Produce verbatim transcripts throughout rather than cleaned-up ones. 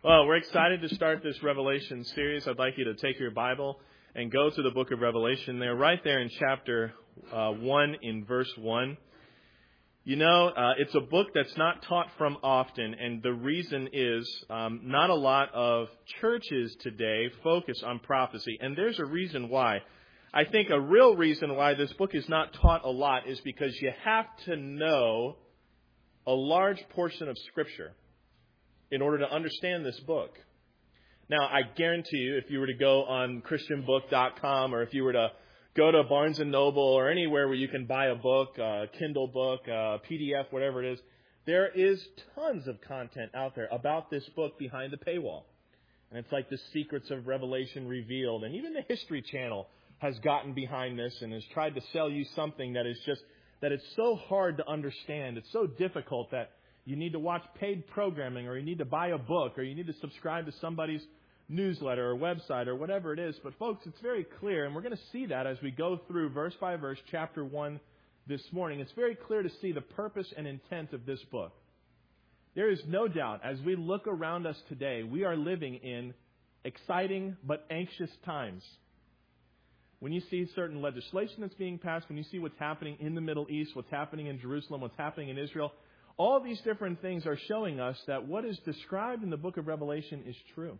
Well, we're excited to start this Revelation series. I'd like you to take your Bible and go to the book of Revelation. There, right there in chapter uh, one in verse one. You know, uh, it's a book that's not taught from often, and the reason is um, not a lot of churches today focus on prophecy, and there's a reason why. I think a real reason why this book is not taught a lot is because you have to know a large portion of Scripture in order to understand this book. Now, I guarantee you, if you were to go on Christian book dot com or if you were to go to Barnes and Noble or anywhere where you can buy a book, a Kindle book, a P D F, whatever it is, there is tons of content out there about this book behind the paywall. And it's like the secrets of Revelation revealed. And even the History Channel has gotten behind this and has tried to sell you something that is just, that it's so hard to understand. It's so difficult that you need to watch paid programming, or you need to buy a book, or you need to subscribe to somebody's newsletter or website or whatever it is. But folks, it's very clear, and we're going to see that as we go through verse by verse, chapter one this morning. It's very clear to see the purpose and intent of this book. There is no doubt, as we look around us today, we are living in exciting but anxious times. When you see certain legislation that's being passed, when you see what's happening in the Middle East, what's happening in Jerusalem, what's happening in Israel, all these different things are showing us that what is described in the book of Revelation is true.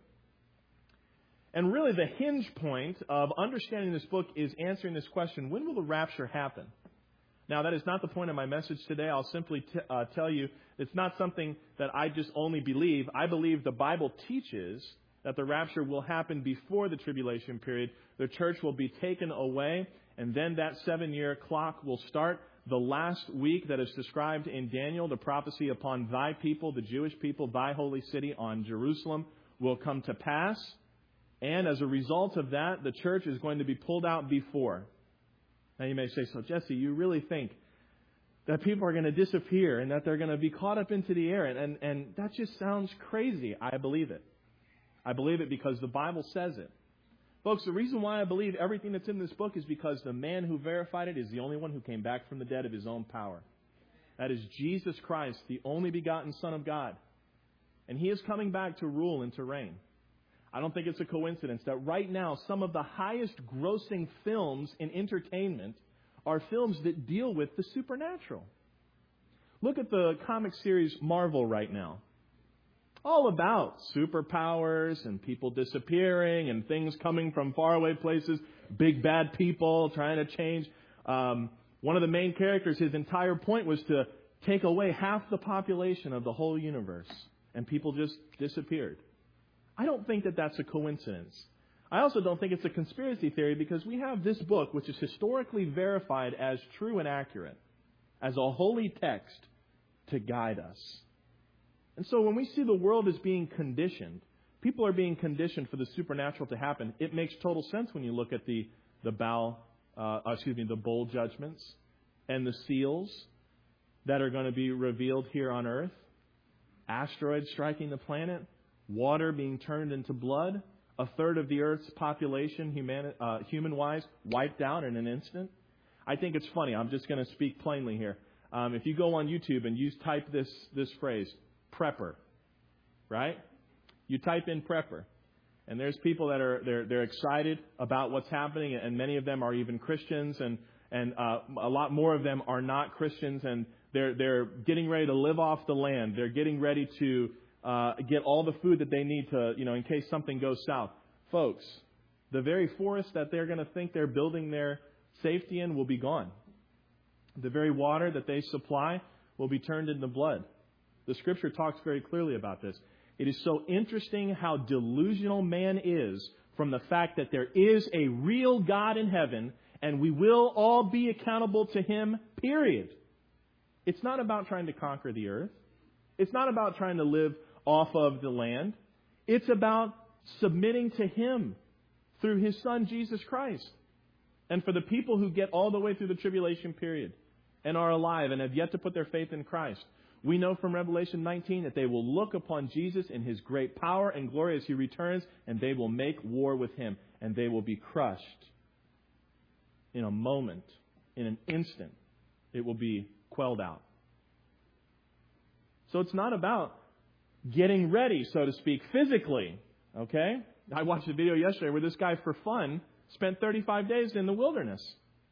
And really the hinge point of understanding this book is answering this question: when will the rapture happen? Now, that is not the point of my message today. I'll simply t- uh, tell you it's not something that I just only believe. I believe the Bible teaches that the rapture will happen before the tribulation period. The church will be taken away, and then that seven-year clock will start. The last week that is described in Daniel, the prophecy upon thy people, the Jewish people, thy holy city on Jerusalem, will come to pass. And as a result of that, the church is going to be pulled out before. Now you may say, so Jesse, you really think that people are going to disappear and that they're going to be caught up into the air? And, and, and that just sounds crazy. I believe it. I believe it because the Bible says it. Folks, the reason why I believe everything that's in this book is because the man who verified it is the only one who came back from the dead of his own power. That is Jesus Christ, the only begotten Son of God. And He is coming back to rule and to reign. I don't think it's a coincidence that right now some of the highest grossing films in entertainment are films that deal with the supernatural. Look at the comic series Marvel right now. All about superpowers and people disappearing and things coming from faraway places, big bad people trying to change. Um, one of the main characters, his entire point was to take away half the population of the whole universe, and people just disappeared. I don't think that that's a coincidence. I also don't think it's a conspiracy theory, because we have this book, which is historically verified as true and accurate, as a holy text to guide us. And so when we see the world as being conditioned, people are being conditioned for the supernatural to happen. It makes total sense when you look at the the bow, uh, excuse me, the bowl judgments and the seals that are going to be revealed here on earth, asteroids striking the planet, water being turned into blood, a third of the earth's population, human, uh, human-wise, wiped out in an instant. I think it's funny. I'm just going to speak plainly here. Um, if you go on YouTube and you type this this phrase, prepper, right? You type in prepper, and there's people that are they're they're excited about what's happening, and many of them are even Christians, and and uh, a lot more of them are not Christians, and they're they're getting ready to live off the land. They're getting ready to uh, get all the food that they need to, you know, in case something goes south. Folks, the very forest that they're going to think they're building their safety in will be gone. The very water that they supply will be turned into blood. The Scripture talks very clearly about this. It is so interesting how delusional man is from the fact that there is a real God in heaven and we will all be accountable to Him, period. It's not about trying to conquer the earth. It's not about trying to live off of the land. It's about submitting to Him through His Son, Jesus Christ. And for the people who get all the way through the tribulation period and are alive and have yet to put their faith in Christ, we know from Revelation nineteen that they will look upon Jesus in His great power and glory as He returns, and they will make war with Him, and they will be crushed in a moment, in an instant. It will be quelled out. So it's not about getting ready, so to speak, physically. Okay? I watched a video yesterday where this guy, for fun, spent thirty-five days in the wilderness.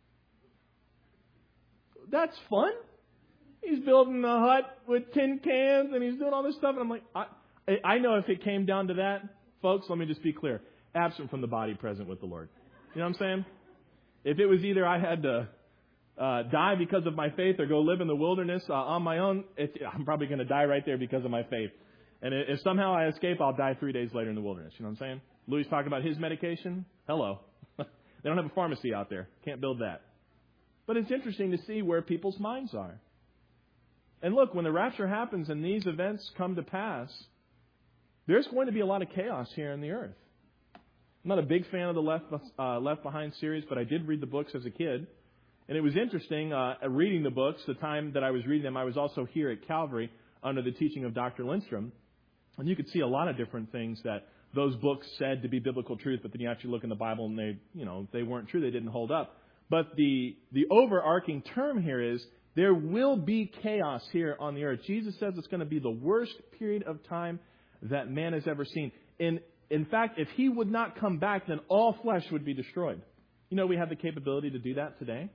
That's fun. He's building a hut with tin cans and he's doing all this stuff. And I'm like, I, I know if it came down to that, folks, let me just be clear. Absent from the body, present with the Lord. You know what I'm saying? If it was either I had to uh, die because of my faith or go live in the wilderness uh, on my own, it, I'm probably going to die right there because of my faith. And if somehow I escape, I'll die three days later in the wilderness. You know what I'm saying? Louis talking about his medication. Hello. They don't have a pharmacy out there. Can't build that. But it's interesting to see where people's minds are. And look, when the rapture happens and these events come to pass, there's going to be a lot of chaos here on the earth. I'm not a big fan of the Left, uh, Left Behind series, but I did read the books as a kid. And it was interesting, uh, reading the books, the time that I was reading them, I was also here at Calvary under the teaching of Doctor Lindstrom. And you could see a lot of different things that those books said to be biblical truth, but then you actually look in the Bible and they, you know, they weren't true, they didn't hold up. But the, the overarching term here is there will be chaos here on the earth. Jesus says it's going to be the worst period of time that man has ever seen. In, in fact, if he would not come back, then all flesh would be destroyed. You know, we have the capability to do that today.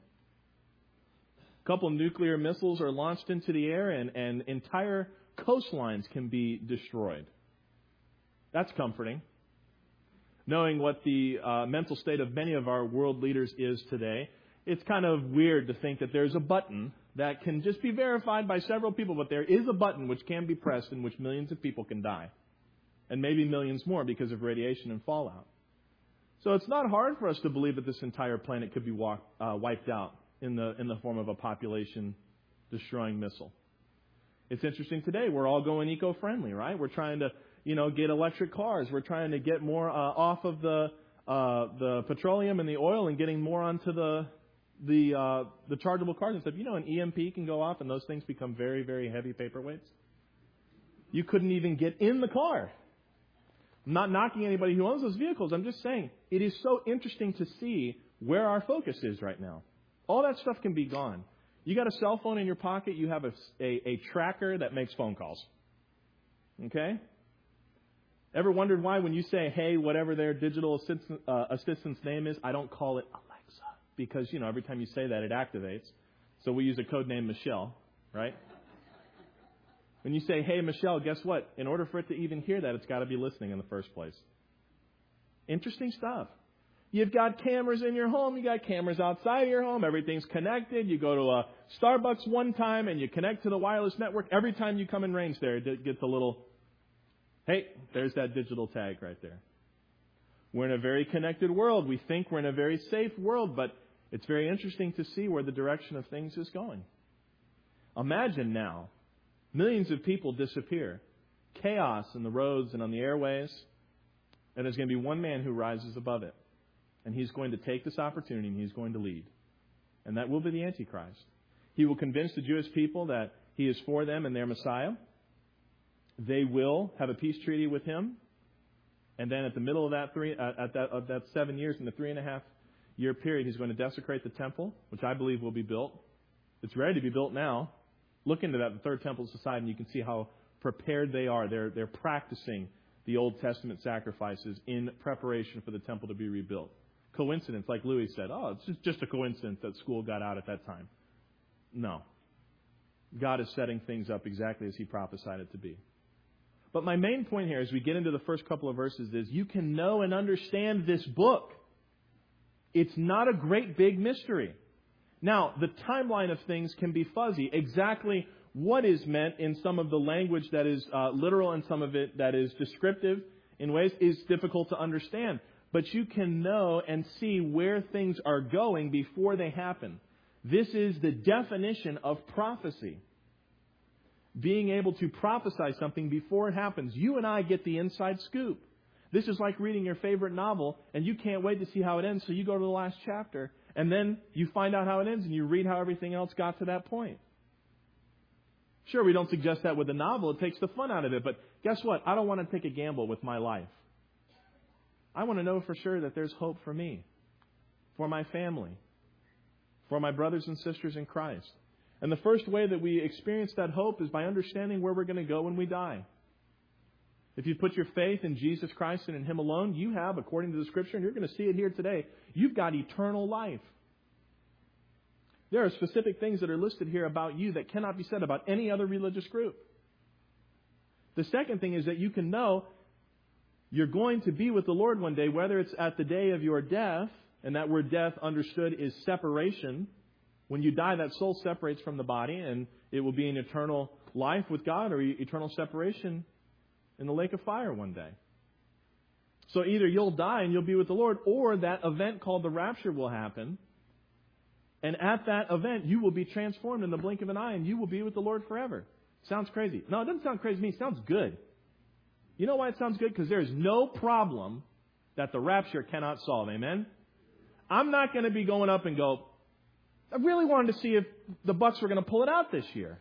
A couple of nuclear missiles are launched into the air and, and entire coastlines can be destroyed. That's comforting. Knowing what the uh, mental state of many of our world leaders is today, it's kind of weird to think that there's a button that can just be verified by several people, but there is a button which can be pressed in which millions of people can die. And maybe millions more because of radiation and fallout. So it's not hard for us to believe that this entire planet could be walk, uh, wiped out in the in the form of a population-destroying missile. It's interesting today. We're all going eco-friendly, right? We're trying to, you know, get electric cars. We're trying to get more uh, off of the uh, the petroleum and the oil and getting more onto the the uh, the chargeable cars and stuff. You know, an E M P can go off and those things become very, very heavy paperweights. You couldn't even get in the car. I'm not knocking anybody who owns those vehicles. I'm just saying it is so interesting to see where our focus is right now. All that stuff can be gone. You got a cell phone in your pocket. You have a, a, a tracker that makes phone calls. Okay? Ever wondered why when you say, hey, whatever their digital assistant, uh, assistant's name is, I don't call it Alexa? Because, you know, every time you say that, it activates. So we use a code name Michelle, right? When you say, hey, Michelle, guess what? In order for it to even hear that, it's got to be listening in the first place. Interesting stuff. You've got cameras in your home. You got cameras outside of your home. Everything's connected. You go to a Starbucks one time and you connect to the wireless network. Every time you come in range there, it gets a little, hey, there's that digital tag right there. We're in a very connected world. We think we're in a very safe world, but it's very interesting to see where the direction of things is going. Imagine now, millions of people disappear. Chaos in the roads and on the airways. And there's going to be one man who rises above it. And he's going to take this opportunity and he's going to lead. And that will be the Antichrist. He will convince the Jewish people that he is for them and their Messiah. They will have a peace treaty with him. And then at the middle of that three, uh, at that, of that seven years, in the three and a half year period, he's going to desecrate the temple, which I believe will be built. It's ready to be built now. Look into that, the third temple society, and you can see how prepared they are. They're, they're practicing the Old Testament sacrifices in preparation for the temple to be rebuilt. Coincidence, like Louis said, oh, it's just, just a coincidence that school got out at that time. No. God is setting things up exactly as he prophesied it to be. But my main point here as we get into the first couple of verses is you can know and understand this book. It's not a great big mystery. Now, the timeline of things can be fuzzy. Exactly what is meant in some of the language that is uh, literal and some of it that is descriptive in ways is difficult to understand. But you can know and see where things are going before they happen. This is the definition of prophecy. Being able to prophesy something before it happens. You and I get the inside scoop. This is like reading your favorite novel and you can't wait to see how it ends, so you go to the last chapter and then you find out how it ends and you read how everything else got to that point. Sure, we don't suggest that with a novel. It takes the fun out of it. But guess what? I don't want to take a gamble with my life. I want to know for sure that there's hope for me, for my family, for my brothers and sisters in Christ. And the first way that we experience that hope is by understanding where we're going to go when we die. If you put your faith in Jesus Christ and in Him alone, you have, according to the Scripture, and you're going to see it here today, you've got eternal life. There are specific things that are listed here about you that cannot be said about any other religious group. The second thing is that you can know you're going to be with the Lord one day, whether it's at the day of your death, and that word death understood is separation. When you die, that soul separates from the body, and it will be an eternal life with God or eternal separation in the lake of fire one day. So either you'll die and you'll be with the Lord, or that event called the rapture will happen. And at that event, you will be transformed in the blink of an eye, and you will be with the Lord forever. Sounds crazy. No, it doesn't sound crazy to me. It sounds good. You know why it sounds good? Because there is no problem that the rapture cannot solve. Amen? I'm not going to be going up and go, I really wanted to see if the Bucks were going to pull it out this year.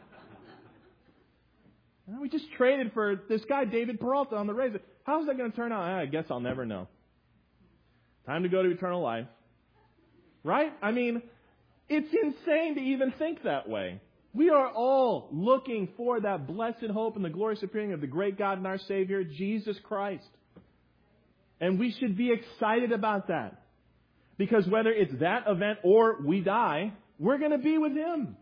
We just traded for this guy, David Peralta, on the Rays. How's that going to turn out? I guess I'll never know. Time to go to eternal life. Right? I mean, it's insane to even think that way. We are all looking for that blessed hope and the glorious appearing of the great God and our Savior, Jesus Christ. And we should be excited about that. Because whether it's that event or we die, we're going to be with Him.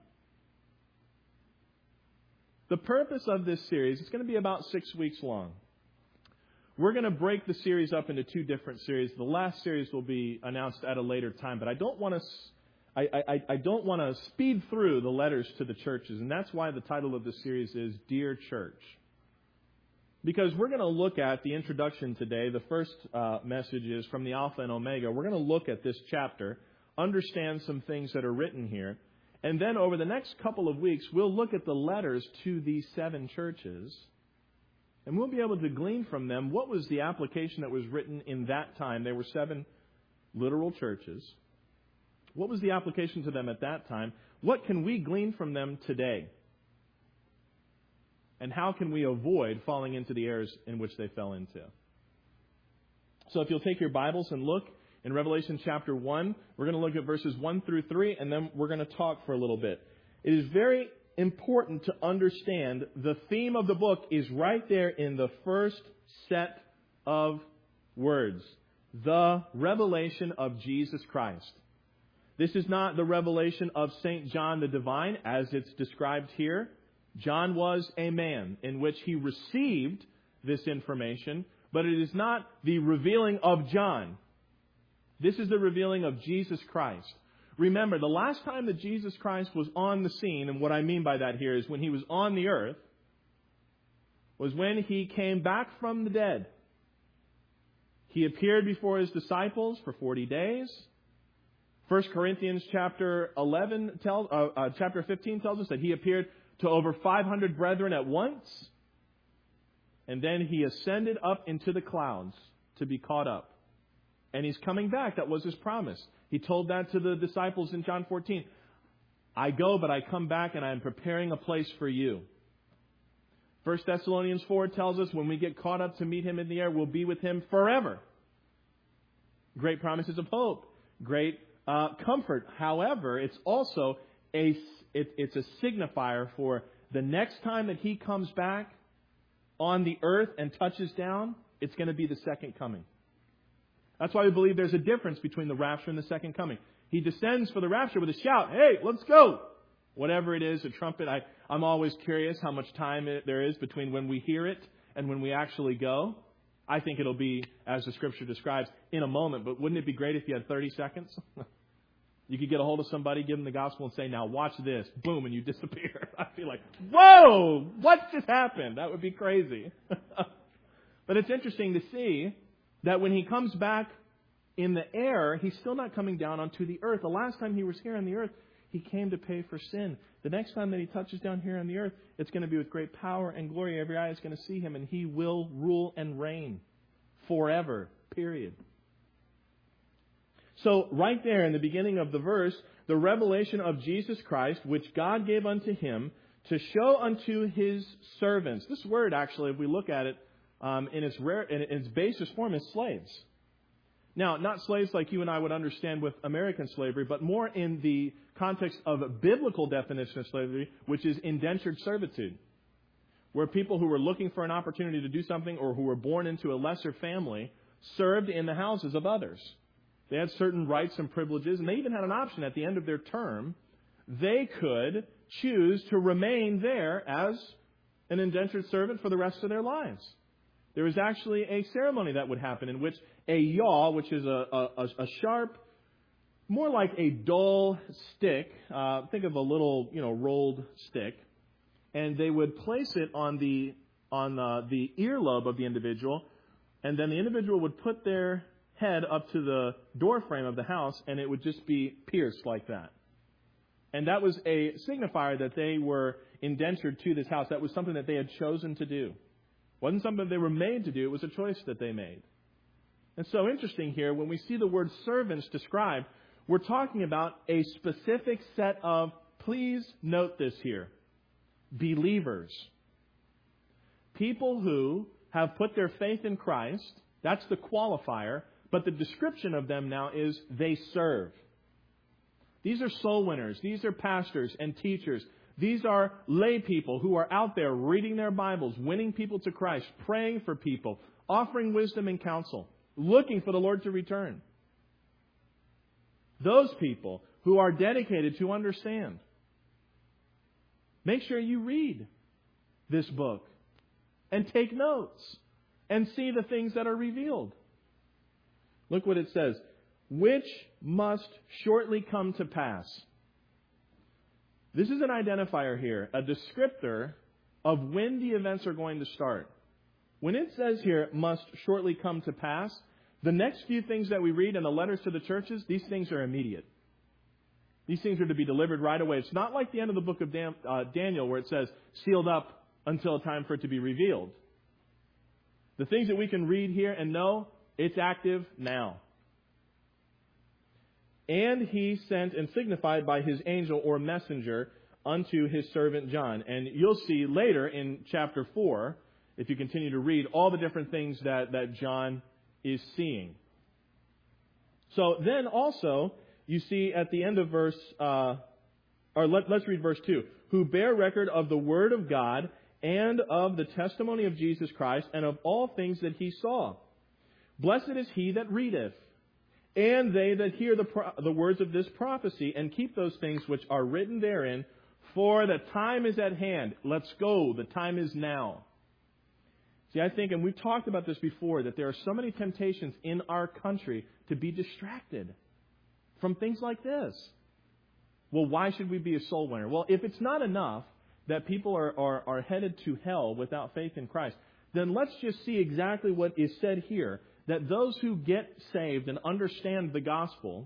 The purpose of this series is going to be about six weeks long. We're going to break the series up into two different series. The last series will be announced at a later time, but I don't want to I, I, I don't want to speed through the letters to the churches, and that's why the title of the series is Dear Church. Because we're going to look at the introduction today. The first uh, message is from the Alpha and Omega. We're going to look at this chapter, understand some things that are written here, and then over the next couple of weeks, we'll look at the letters to these seven churches, and we'll be able to glean from them what was the application that was written in that time. There were seven literal churches. What was the application to them at that time? What can we glean from them today? And how can we avoid falling into the errors in which they fell into? So if you'll take your Bibles and look in Revelation chapter one, we're going to look at verses one through three, and then we're going to talk for a little bit. It is very important to understand the theme of the book is right there in the first set of words. The revelation of Jesus Christ. This is not the revelation of Saint John the Divine as it's described here. John was a man in which he received this information, but it is not the revealing of John. This is the revealing of Jesus Christ. Remember, the last time that Jesus Christ was on the scene, and what I mean by that here is when He was on the earth, was when He came back from the dead. He appeared before His disciples for forty days. First Corinthians chapter eleven tells, uh, uh, chapter fifteen tells us that He appeared to over five hundred brethren at once. And then He ascended up into the clouds to be caught up. And He's coming back. That was His promise. He told that to the disciples in John fourteen. I go, but I come back, and I am preparing a place for you. First Thessalonians four tells us when we get caught up to meet Him in the air, we'll be with Him forever. Great promises of hope. Great uh, comfort. However, it's also a, it, it's a signifier for the next time that He comes back on the earth and touches down, it's going to be the second coming. That's why we believe there's a difference between the rapture and the second coming. He descends for the rapture with a shout, hey, let's go. Whatever it is, a trumpet. I, I'm always curious how much time it, there is between when we hear it and when we actually go. I think it'll be, as the Scripture describes, in a moment. But wouldn't it be great if you had thirty seconds? You could get a hold of somebody, give them the gospel, and say, now watch this. Boom, and you disappear. I'd be like, whoa, what just happened? That would be crazy. But it's interesting to see that when He comes back in the air, He's still not coming down onto the earth. The last time He was here on the earth, He came to pay for sin. The next time that He touches down here on the earth, it's going to be with great power and glory. Every eye is going to see Him, and He will rule and reign forever, period. So right there in the beginning of the verse, the revelation of Jesus Christ, which God gave unto Him to show unto His servants. This word, actually, if we look at it, Um, in its rare, in its basest form, is slaves. Now, not slaves like you and I would understand with American slavery, but more in the context of a biblical definition of slavery, which is indentured servitude. where people who were looking for an opportunity to do something or who were born into a lesser family served in the houses of others. They had certain rights and privileges, and they even had an option at the end of their term. They could choose to remain there as an indentured servant for the rest of their lives. There was actually a ceremony that would happen in which a yaw, which is a, a, a sharp, more like a dull stick, uh, think of a little, you know, rolled stick, and they would place it on the on uh, the earlobe of the individual, and then the individual would put their head up to the door frame of the house, and it would just be pierced like that. And that was a signifier that they were indentured to this house. That was something that they had chosen to do. It wasn't something they were made to do. It was a choice that they made. And so interesting here, when we see the word servants described, we're talking about a specific set of, please note this here, believers. People who have put their faith in Christ. That's the qualifier. But the description of them now is they serve. These are soul winners. These are pastors and teachers. These are lay people who are out there reading their Bibles, winning people to Christ, praying for people, offering wisdom and counsel, looking for the Lord to return. Those people who are dedicated to understand. Make sure you read this book and take notes and see the things that are revealed. Look what it says. Which must shortly come to pass. This is an identifier here, a descriptor of when the events are going to start. When it says here, must shortly come to pass, the next few things that we read in the letters to the churches, these things are immediate. These things are to be delivered right away. It's not like the end of the book of Dan, uh, Daniel where it says, sealed up until a time for it to be revealed. The things that we can read here and know, it's active now. And he sent and signified by his angel or messenger unto his servant John. And you'll see later in chapter four, if you continue to read, all the different things that, that John is seeing. So then also, you see at the end of verse, uh, or let, let's read verse two. Who bear record of the word of God and of the testimony of Jesus Christ and of all things that he saw. Blessed is he that readeth, and they that hear the pro- the words of this prophecy, and keep those things which are written therein, for the time is at hand. Let's go. The time is now. See, I think, and we've talked about this before, that there are so many temptations in our country to be distracted from things like this. Well, why should we be a soul winner? Well, if it's not enough that people are, are, are headed to hell without faith in Christ, then let's just see exactly what is said here. That those who get saved and understand the gospel,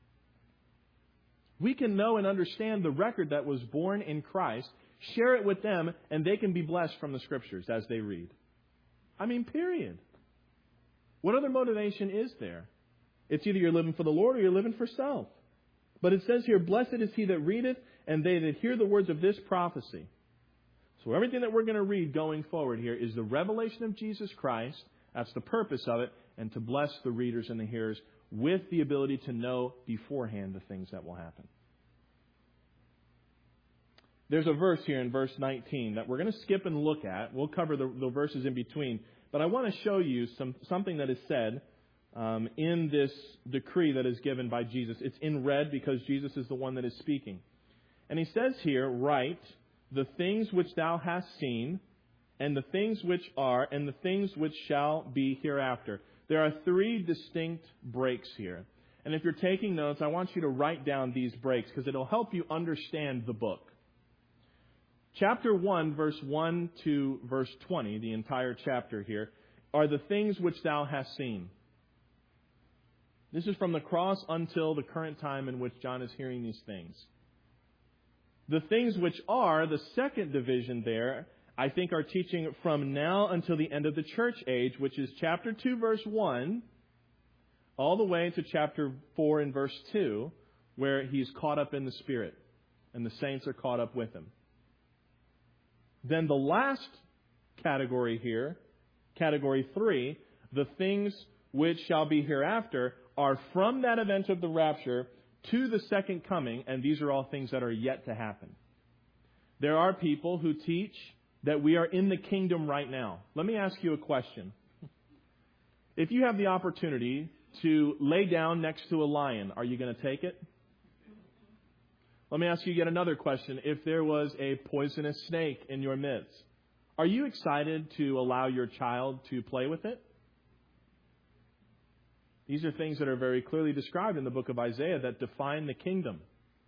we can know and understand the record that was born in Christ, share it with them, and they can be blessed from the Scriptures as they read. I mean, period. What other motivation is there? It's either you're living for the Lord or you're living for self. But it says here, blessed is he that readeth, and they that hear the words of this prophecy. So everything that we're going to read going forward here is the revelation of Jesus Christ. That's the purpose of it, and to bless the readers and the hearers with the ability to know beforehand the things that will happen. There's a verse here in verse nineteen that we're going to skip and look at. We'll cover the, the verses in between. But I want to show you some something that is said um, in this decree that is given by Jesus. It's in red because Jesus is the one that is speaking. And he says here, write the things which thou hast seen, and the things which are, and the things which shall be hereafter. There are three distinct breaks here. And if you're taking notes, I want you to write down these breaks because it'll help you understand the book. Chapter one, verse one to verse twenty, the entire chapter here, are the things which thou hast seen. This is from the cross until the current time in which John is hearing these things. The things which are, the second division there, I think are teaching from now until the end of the church age, which is chapter two, verse one, all the way to chapter four and verse two, where he's caught up in the Spirit, and the saints are caught up with him. Then the last category here, category three, the things which shall be hereafter, are from that event of the rapture to the second coming, and these are all things that are yet to happen. There are people who teach that we are in the kingdom right now. Let me ask you a question. If you have the opportunity to lay down next to a lion, are you going to take it? Let me ask you yet another question. If there was a poisonous snake in your midst, are you excited to allow your child to play with it? These are things that are very clearly described in the book of Isaiah that define the kingdom.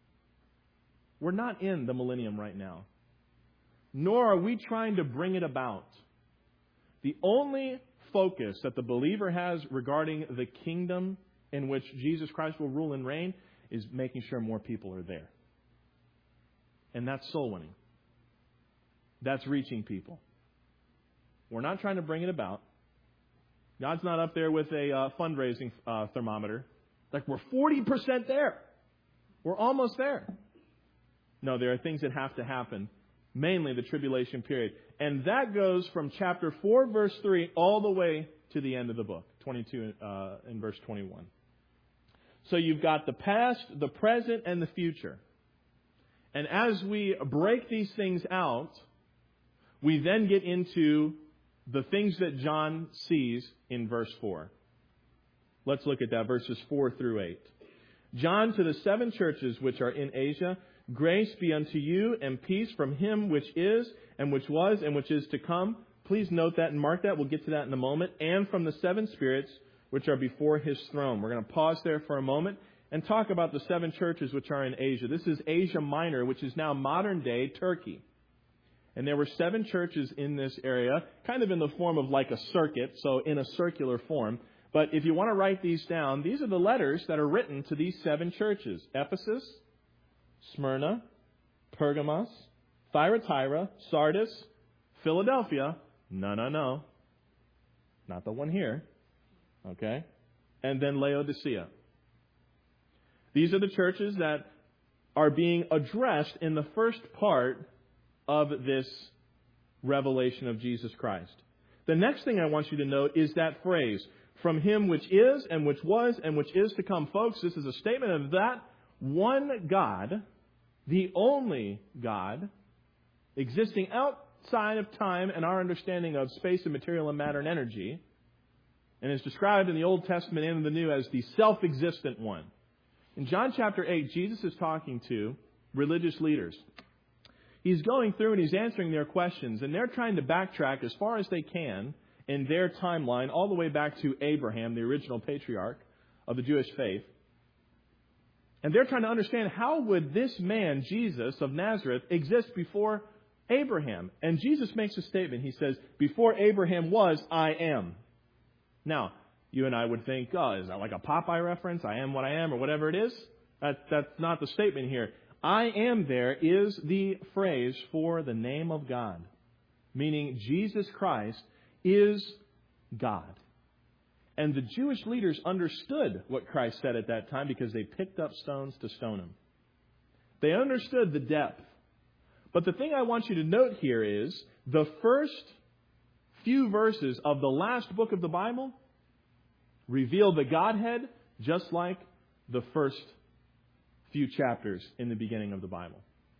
We're not in the millennium right now, nor are we trying to bring it about. The only focus that the believer has regarding the kingdom in which Jesus Christ will rule and reign is making sure more people are there. And that's soul winning. That's reaching people. We're not trying to bring it about. God's not up there with a uh, fundraising uh, thermometer. Like, we're forty percent there. We're almost there. No, there are things that have to happen. Mainly the tribulation period. And that goes from chapter four, verse three, all the way to the end of the book, twenty-two uh, and verse twenty-one. So you've got the past, the present, and the future. And as we break these things out, we then get into the things that John sees in verse four. Let's look at that, verses four through eight. John, to the seven churches which are in Asia, grace be unto you and peace from him which is, and which was, and which is to come. Please note that and mark that. We'll get to that in a moment. And from the seven spirits which are before his throne. We're going to pause there for a moment and talk about the seven churches which are in Asia. This is Asia Minor, which is now modern-day Turkey. And there were seven churches in this area, kind of in the form of like a circuit, so in a circular form. But if you want to write these down, these are the letters that are written to these seven churches. Ephesus, Smyrna, Pergamos, Thyatira, Sardis, Philadelphia. No, no, no. Not the one here. Okay? And then Laodicea. These are the churches that are being addressed in the first part of this revelation of Jesus Christ. The next thing I want you to note is that phrase, from him which is, and which was, and which is to come. Folks, this is a statement of that one God, the only God, existing outside of time and our understanding of space and material and matter and energy, and is described in the Old Testament and in the New as the self-existent one. In John chapter eight, Jesus is talking to religious leaders. He's going through and he's answering their questions, and they're trying to backtrack as far as they can in their timeline all the way back to Abraham, the original patriarch of the Jewish faith. And they're trying to understand, how would this man, Jesus of Nazareth, exist before Abraham? And Jesus makes a statement. He says, before Abraham was, I am. Now, you and I would think, oh, is that like a Popeye reference? I am what I am, or whatever it is? That, that's not the statement here. I am there is the phrase for the name of God, meaning Jesus Christ is God. And the Jewish leaders understood what Christ said at that time because they picked up stones to stone him. They understood the depth. But the thing I want you to note here is the first few verses of the last book of the Bible reveal the Godhead just like the first few chapters in the beginning of the Bible.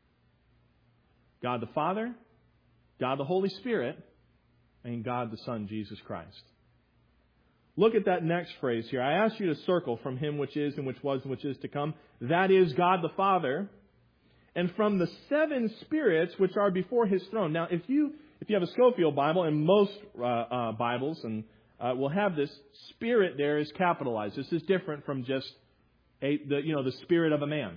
God the Father, God the Holy Spirit, and God the Son, Jesus Christ. Look at that next phrase here. I asked you to circle from him which is and which was and which is to come. That is God the Father. And from the seven spirits which are before his throne. Now, if you if you have a Scofield Bible, and most uh, uh, Bibles and uh, will have this, spirit there is capitalized. This is different from just a, the you know the spirit of a man.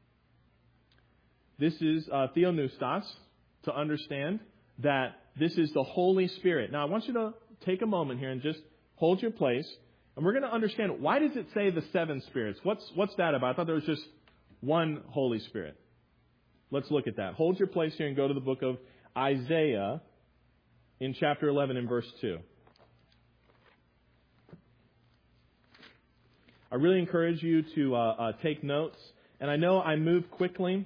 This is uh, theopneustos, to understand that this is the Holy Spirit. Now, I want you to take a moment here and just hold your place. And we're going to understand, why does it say the seven spirits? What's what's that about? I thought there was just one Holy Spirit. Let's look at that. Hold your place here and go to the book of Isaiah in chapter eleven and verse two. I really encourage you to uh, uh, take notes. And I know I move quickly.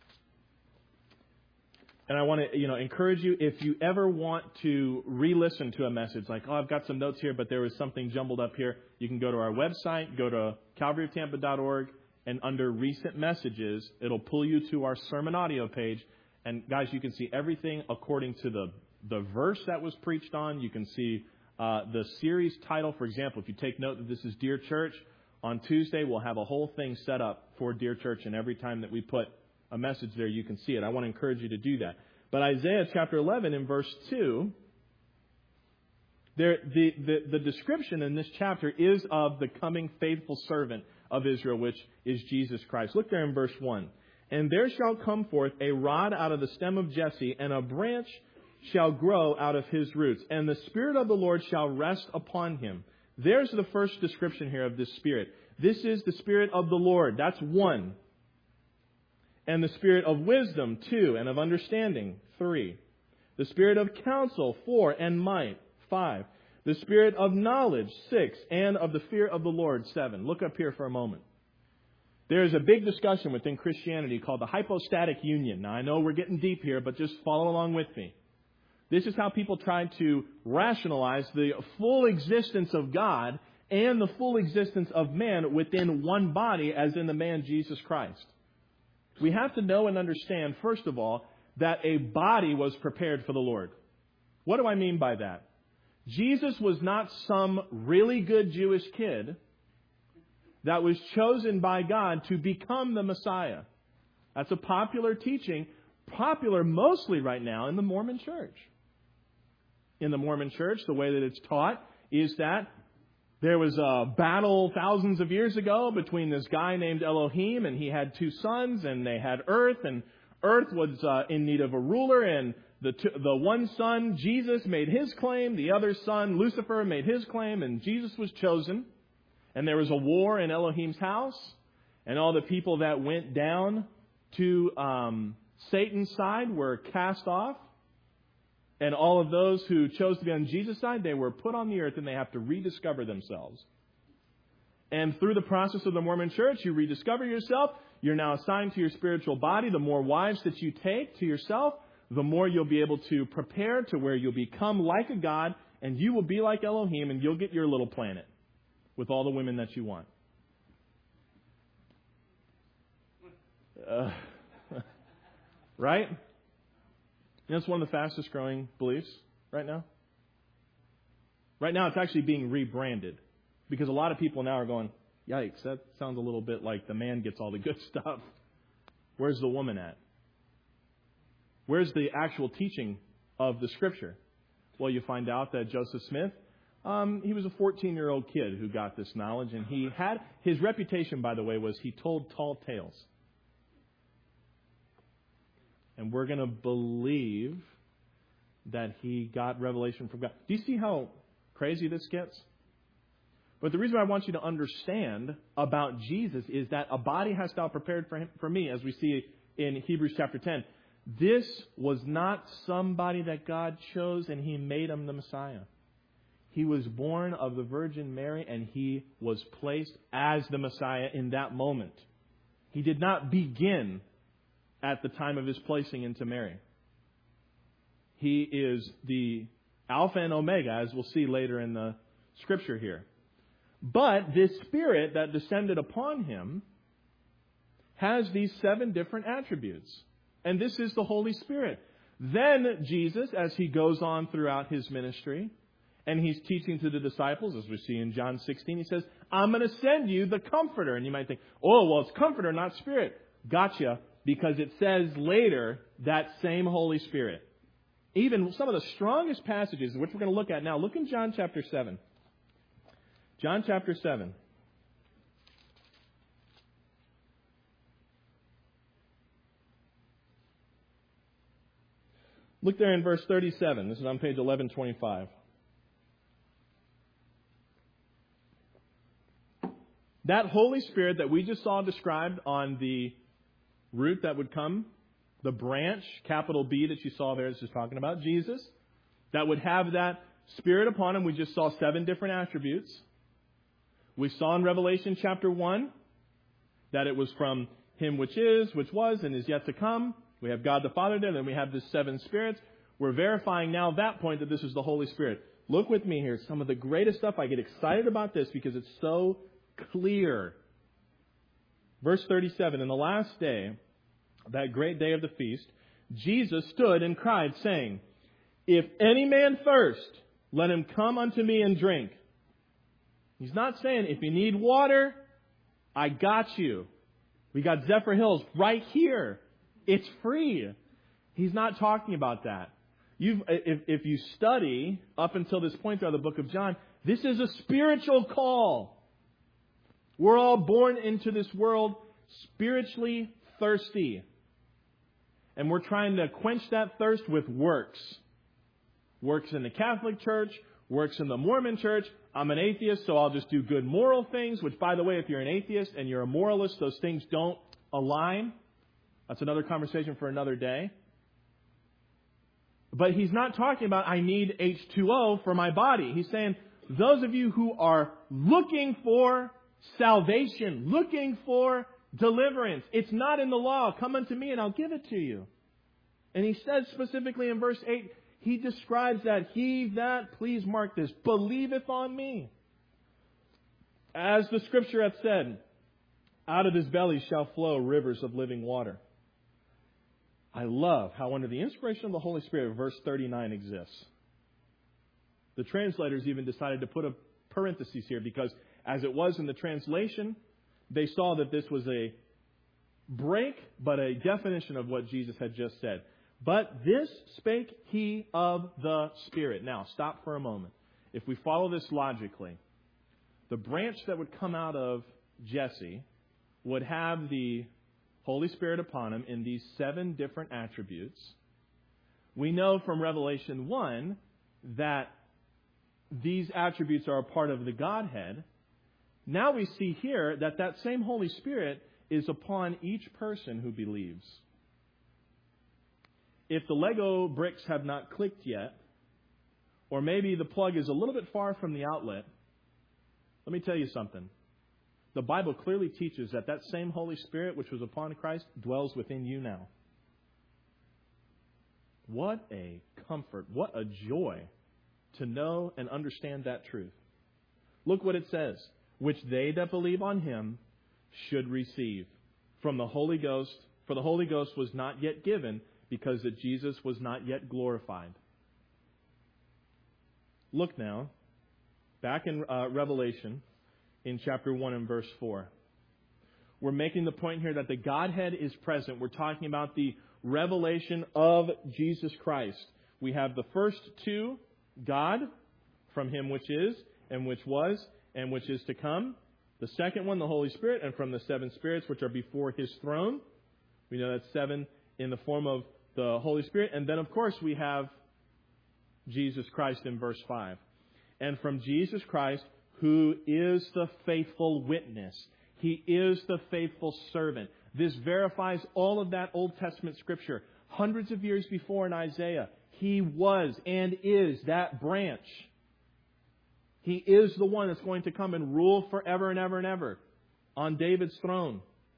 And I want to, you know, encourage you, if you ever want to re-listen to a message, like, oh, I've got some notes here, but there was something jumbled up here, you can go to our website, go to calvary of tampa dot org, and under Recent Messages, it'll pull you to our sermon audio page, And guys, you can see everything according to the, the verse that was preached on. You can see uh, the series title. For example, if you take note that this is Dear Church, on Tuesday we'll have a whole thing set up for Dear Church. And every time that we put a message there, you can see it. I want to encourage you to do that. But Isaiah chapter eleven in verse two, there, the, the, the description in this chapter is of the coming faithful servant of Israel, which is Jesus Christ. Look there in verse one. And there shall come forth a rod out of the stem of Jesse, and a branch shall grow out of his roots. And the Spirit of the Lord shall rest upon him. There's the first description here of this Spirit. This is the Spirit of the Lord. That's one. And the Spirit of wisdom, two. And of understanding, three. The Spirit of counsel, four. And might, five. The Spirit of knowledge, six. And of the fear of the Lord, seven. Look up here for a moment. There is a big discussion within Christianity called the hypostatic union. Now, I know we're getting deep here, but just follow along with me. This is how people try to rationalize the full existence of God and the full existence of man within one body, as in the man Jesus Christ. We have to know and understand, first of all, that a body was prepared for the Lord. What do I mean by that? Jesus was not some really good Jewish kid that was chosen by God to become the Messiah. That's a popular teaching, popular mostly right now in the Mormon Church. In the Mormon Church, the way that it's taught is that there was a battle thousands of years ago between this guy named Elohim, and he had two sons, and they had Earth, and Earth was uh, in need of a ruler, and the two, the one son, Jesus, made his claim, the other son, Lucifer, made his claim, and Jesus was chosen. And there was a war in Elohim's house, and all the people that went down to um, Satan's side were cast off. And all of those who chose to be on Jesus' side, they were put on the earth, and they have to rediscover themselves. And through the process of the Mormon Church, you rediscover yourself. You're now assigned to your spiritual body. The more wives that you take to yourself, the more you'll be able to prepare to where you'll become like a God, and you will be like Elohim, and you'll get your little planet with all the women that you want. Uh, right? You know, it's one of the fastest growing beliefs right now. Right now, it's actually being rebranded because a lot of people now are going, yikes, that sounds a little bit like the man gets all the good stuff. Where's the woman at? Where's the actual teaching of the Scripture? Well, you find out that Joseph Smith, Um, he was a fourteen-year-old kid who got this knowledge, and he had his reputation, by the way, was he told tall tales. And we're going to believe that he got revelation from God. Do you see how crazy this gets? But the reason I want you to understand about Jesus is that a body has now prepared for him, for me, as we see in Hebrews chapter ten. This was not somebody that God chose and he made him the Messiah. He was born of the Virgin Mary, and he was placed as the Messiah in that moment. He did not begin at the time of his placing into Mary. He is the Alpha and Omega, as we'll see later in the Scripture here. But this Spirit that descended upon him has these seven different attributes. And this is the Holy Spirit. Then Jesus, as he goes on throughout his ministry, and he's teaching to the disciples, as we see in John sixteen, he says, I'm going to send you the Comforter. And you might think, oh, well, it's Comforter, not Spirit. Gotcha, because it says later that same Holy Spirit. Even some of the strongest passages, which we're going to look at now, look in John chapter seven. John chapter seven. Look there in verse thirty-seven. This is on page eleven twenty-five. That Holy Spirit that we just saw described on the root that would come, the branch, capital B that you saw there, this is talking about Jesus, that would have that Spirit upon him. We just saw seven different attributes. We saw in Revelation chapter one that it was from him which is, which was, and is yet to come. We have God the Father there, then we have the seven spirits. We're verifying now at that point that this is the Holy Spirit. Look with me here. Some of the greatest stuff. I get excited about this because it's so clear. Verse thirty-seven, in the last day, that great day of the feast, Jesus stood and cried, saying, If any man thirst, let him come unto me and drink. He's not saying, if you need water, I got you. We got Zephyr Hills right here. It's free. He's not talking about that. You've, if, if you study up until this point throughout the book of John, this is a spiritual call. We're all born into this world spiritually thirsty. And we're trying to quench that thirst with works. Works in the Catholic Church, works in the Mormon Church. I'm an atheist, so I'll just do good moral things, which, by the way, if you're an atheist and you're a moralist, those things don't align. That's another conversation for another day. But he's not talking about, I need H two O for my body. He's saying, those of you who are looking for salvation, looking for deliverance, it's not in the law. Come unto me and I'll give it to you. And he says specifically in verse eight, he describes that he that, please mark this, believeth on me. As the scripture hath said, out of his belly shall flow rivers of living water. I love how under the inspiration of the Holy Spirit, verse thirty-nine exists. The translators even decided to put a parenthesis here because as it was in the translation, they saw that this was a break, but a definition of what Jesus had just said. But this spake he of the Spirit. Now, stop for a moment. If we follow this logically, the branch that would come out of Jesse would have the Holy Spirit upon him in these seven different attributes. We know from Revelation one that these attributes are a part of the Godhead. Now we see here that that same Holy Spirit is upon each person who believes. If the Lego bricks have not clicked yet, or maybe the plug is a little bit far from the outlet, let me tell you something. The Bible clearly teaches that that same Holy Spirit which was upon Christ dwells within you now. What a comfort, what a joy to know and understand that truth. Look what it says. Which they that believe on him should receive from the Holy Ghost. For the Holy Ghost was not yet given because that Jesus was not yet glorified. Look now, back in uh, Revelation, in chapter one and verse four. We're making the point here that the Godhead is present. We're talking about the revelation of Jesus Christ. We have the first two, God, from him which is, and which was, and which is to come. The second one, the Holy Spirit, and from the seven spirits which are before his throne. We know that's seven in the form of the Holy Spirit. And then, of course, we have Jesus Christ in verse five. And from Jesus Christ, who is the faithful witness. He is the faithful servant. This verifies all of that Old Testament scripture. Hundreds of years before in Isaiah, he was and is that branch. He is the one that's going to come and rule forever and ever and ever on David's throne.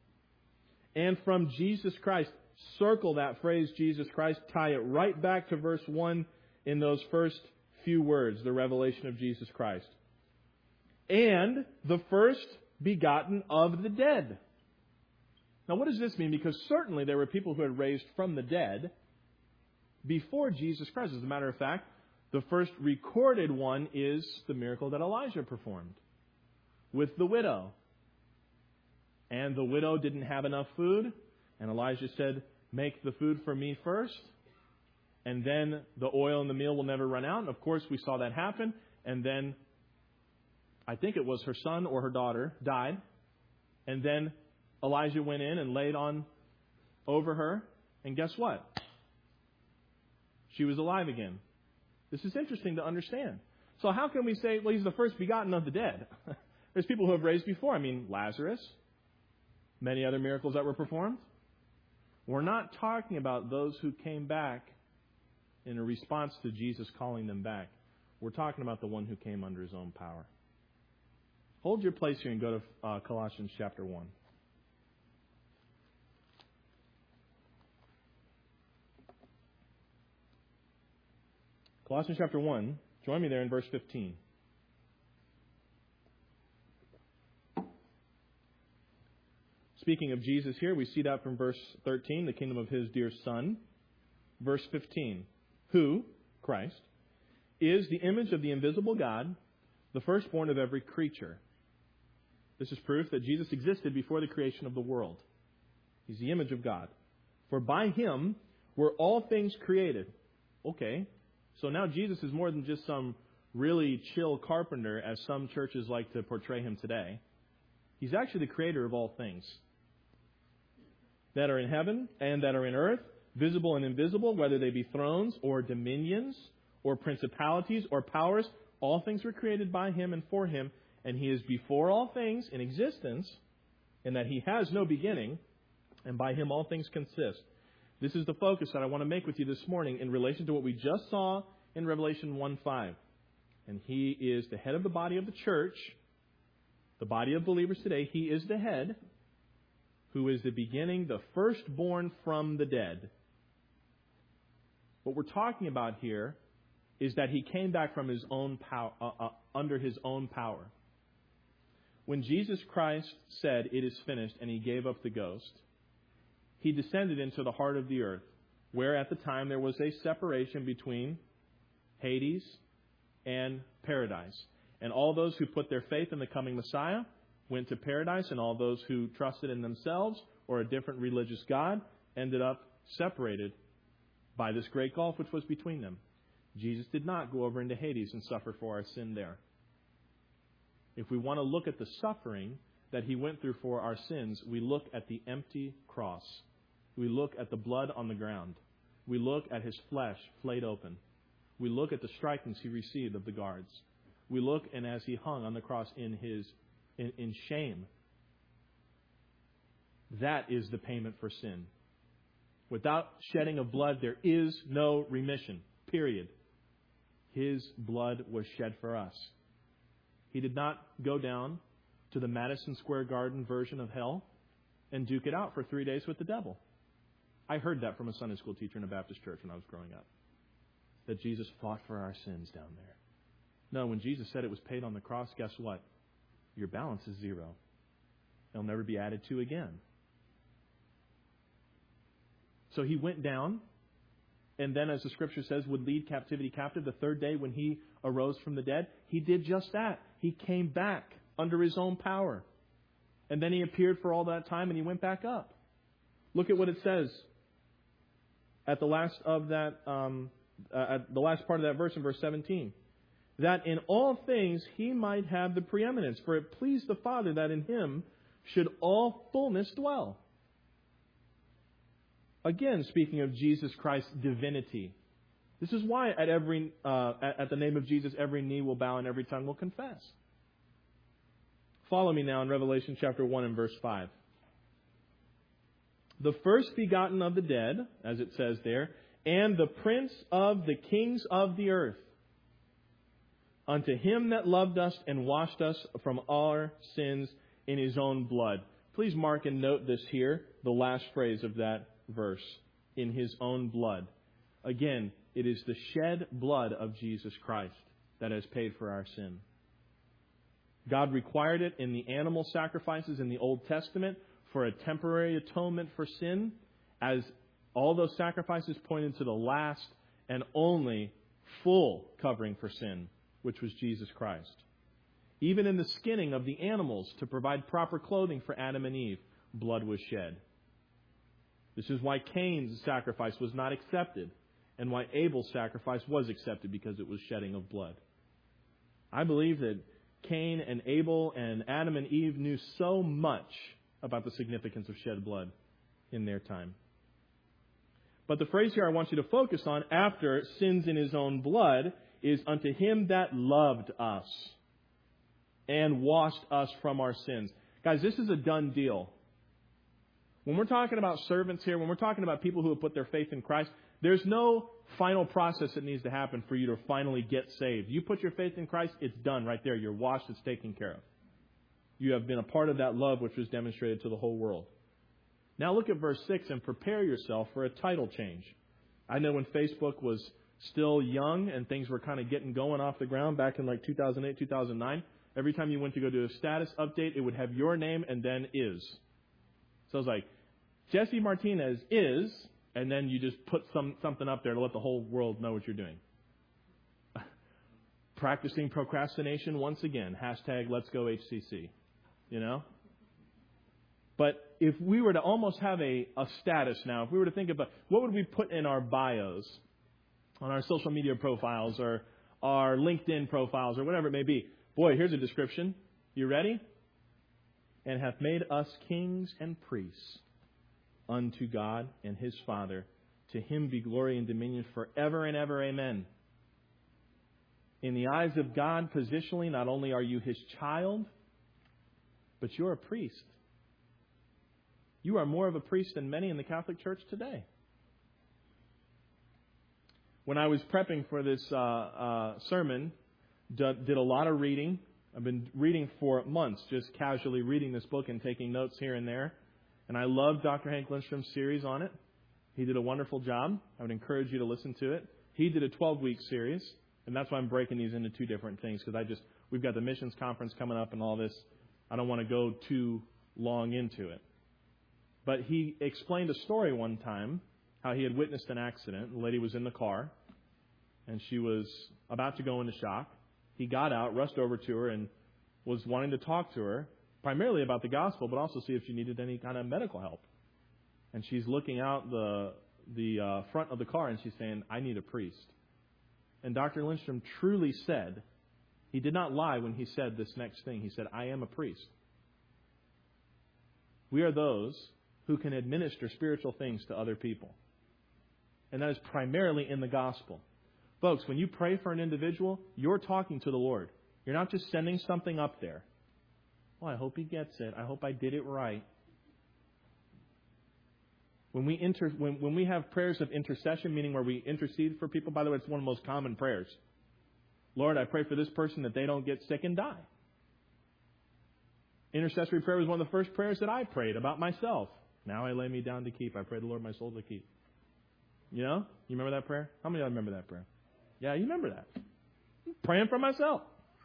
And from Jesus Christ, circle that phrase, Jesus Christ, tie it right back to verse one in those first few words, the revelation of Jesus Christ. And the first begotten of the dead. Now, what does this mean? Because certainly there were people who had raised from the dead before Jesus Christ. As a matter of fact, the first recorded one is the miracle that Elijah performed with the widow. And the widow didn't have enough food. And Elijah said, make the food for me first. And then the oil and the meal will never run out. And of course, we saw that happen. And then I think it was her son or her daughter died. And then Elijah went in and laid on over her. And guess what? She was alive again. This is interesting to understand. So how can we say, well, he's the first begotten of the dead? There's people who have raised before. I mean, Lazarus, many other miracles that were performed. We're not talking about those who came back in a response to Jesus calling them back. We're talking about the one who came under his own power. Hold your place here and go to uh, Colossians chapter one. Colossians chapter one. Join me there in verse fifteen. Speaking of Jesus here, we see that from verse thirteen, the kingdom of his dear Son. verse fifteen. Who, Christ, is the image of the invisible God, the firstborn of every creature. This is proof that Jesus existed before the creation of the world. He's the image of God. For by him were all things created. Okay, so now Jesus is more than just some really chill carpenter, as some churches like to portray him today. He's actually the creator of all things that are in heaven and that are in earth, visible and invisible, whether they be thrones or dominions or principalities or powers. All things were created by him and for him, and he is before all things in existence, and that he has no beginning, and by him all things consist. This is the focus that I want to make with you this morning in relation to what we just saw in Revelation one five. And he is the head of the body of the church, the body of believers today. He is the head, who is the beginning, the firstborn from the dead. What we're talking about here is that he came back from his own power, uh, uh, under his own power. When Jesus Christ said, "It is finished," and he gave up the ghost, he descended into the heart of the earth, where at the time there was a separation between Hades and paradise. And all those who put their faith in the coming Messiah went to paradise, and all those who trusted in themselves or a different religious god ended up separated by this great gulf which was between them. Jesus did not go over into Hades and suffer for our sin there. If we want to look at the suffering that he went through for our sins, we look at the empty cross. We look at the blood on the ground. We look at his flesh flayed open. We look at the strikings he received of the guards. We look, and as he hung on the cross in his in, in shame, that is the payment for sin. Without shedding of blood, there is no remission. Period. His blood was shed for us. He did not go down to the Madison Square Garden version of hell and duke it out for three days with the devil. I heard that from a Sunday school teacher in a Baptist church when I was growing up, that Jesus fought for our sins down there. No, when Jesus said it was paid on the cross, guess what? Your balance is zero. It'll never be added to again. So he went down, and then, as the Scripture says, would lead captivity captive. The third day when he arose from the dead, he did just that. He came back under his own power. And then he appeared for all that time, and he went back up. Look at what it says at the last of that, um, uh, at the last part of that verse in verse seventeen. That in all things he might have the preeminence, for it pleased the Father that in him should all fullness dwell. Again, speaking of Jesus Christ's divinity. This is why at every uh, at, at the name of Jesus, every knee will bow and every tongue will confess. Follow me now in Revelation chapter one and verse five. The first begotten of the dead, as it says there, and the prince of the kings of the earth, unto him that loved us and washed us from our sins in his own blood. Please mark and note this here, the last phrase of that verse, in his own blood. Again, it is the shed blood of Jesus Christ that has paid for our sin. God required it in the animal sacrifices in the Old Testament for a temporary atonement for sin, as all those sacrifices pointed to the last and only full covering for sin, which was Jesus Christ. Even in the skinning of the animals to provide proper clothing for Adam and Eve, blood was shed. This is why Cain's sacrifice was not accepted, and why Abel's sacrifice was accepted, because it was shedding of blood. I believe that Cain and Abel and Adam and Eve knew so much about the significance of shed blood in their time. But the phrase here I want you to focus on, after sins in his own blood, is unto him that loved us and washed us from our sins. Guys, this is a done deal. When we're talking about servants here, when we're talking about people who have put their faith in Christ, there's no final process that needs to happen for you to finally get saved. You put your faith in Christ, it's done right there. You're washed, it's taken care of. You have been a part of that love which was demonstrated to the whole world. Now look at verse six and prepare yourself for a title change. I know when Facebook was still young and things were kind of getting going off the ground back in like two thousand eight, two thousand nine, every time you went to go do a status update, it would have your name and then is. So I was like, Jesse Martinez is, and then you just put some something up there to let the whole world know what you're doing. Practicing procrastination once again. Hashtag Let's Go H C C. You know? But if we were to almost have a, a status now, if we were to think about what would we put in our bios, on our social media profiles or our LinkedIn profiles or whatever it may be. Boy, here's a description. You ready? And hath made us kings and priests unto God and His Father. To Him be glory and dominion forever and ever. Amen. In the eyes of God, positionally, not only are you His child, but you're a priest. You are more of a priest than many in the Catholic Church today. When I was prepping for this uh, uh, sermon, d- did a lot of reading. I've been reading for months, just casually reading this book and taking notes here and there. And I love Doctor Hank Lindstrom's series on it. He did a wonderful job. I would encourage you to listen to it. He did a twelve-week series, and that's why I'm breaking these into two different things, because I just we've got the missions conference coming up and all this. I don't want to go too long into it. But he explained a story one time, how he had witnessed an accident. The lady was in the car, and she was about to go into shock. He got out, rushed over to her, and was wanting to talk to her, primarily about the gospel, but also see if she needed any kind of medical help. And she's looking out the the uh, front of the car, and she's saying, I need a priest. And Doctor Lindstrom truly said, he did not lie when he said this next thing. He said, I am a priest. We are those who can administer spiritual things to other people. And that is primarily in the gospel. Folks, when you pray for an individual, you're talking to the Lord. You're not just sending something up there. Well, I hope he gets it. I hope I did it right. When we inter, when, when we have prayers of intercession, meaning where we intercede for people, by the way, it's one of the most common prayers. Lord, I pray for this person that they don't get sick and die. Intercessory prayer was one of the first prayers that I prayed about myself. Now I lay me down to keep. I pray the Lord my soul to keep. You know? You remember that prayer? How many of you remember that prayer? Yeah, you remember that. I'm praying for myself.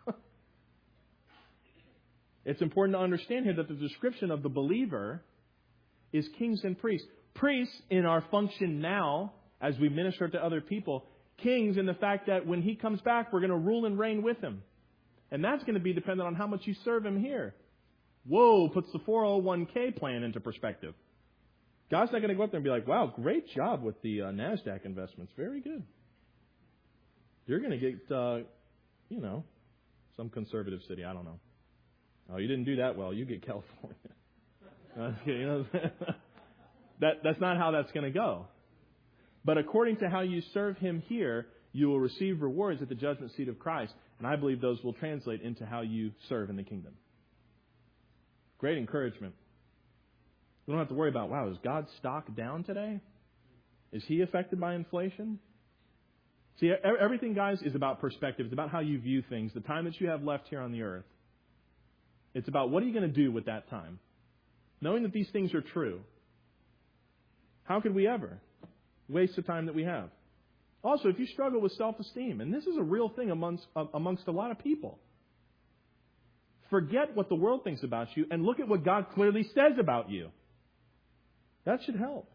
It's important to understand here that the description of the believer is kings and priests. Priests in our function now as we minister to other people. Kings in the fact that when He comes back, we're going to rule and reign with Him. And that's going to be dependent on how much you serve Him here. Whoa, puts the four oh one k plan into perspective. God's not going to go up there and be like, wow, great job with the uh, NASDAQ investments. Very good. You're going to get, uh, you know, some conservative city. I don't know. Oh, you didn't do that well. You get California. you know, that, that's not how that's going to go. But according to how you serve Him here, you will receive rewards at the judgment seat of Christ. And I believe those will translate into how you serve in the kingdom. Great encouragement. We don't have to worry about, wow, is God's stock down today? Is He affected by inflation? See, everything, guys, is about perspective. It's about how you view things, the time that you have left here on the earth. It's about what are you going to do with that time? Knowing that these things are true. How could we ever waste the time that we have? Also, if you struggle with self-esteem, and this is a real thing amongst, amongst a lot of people, forget what the world thinks about you and look at what God clearly says about you. That should help.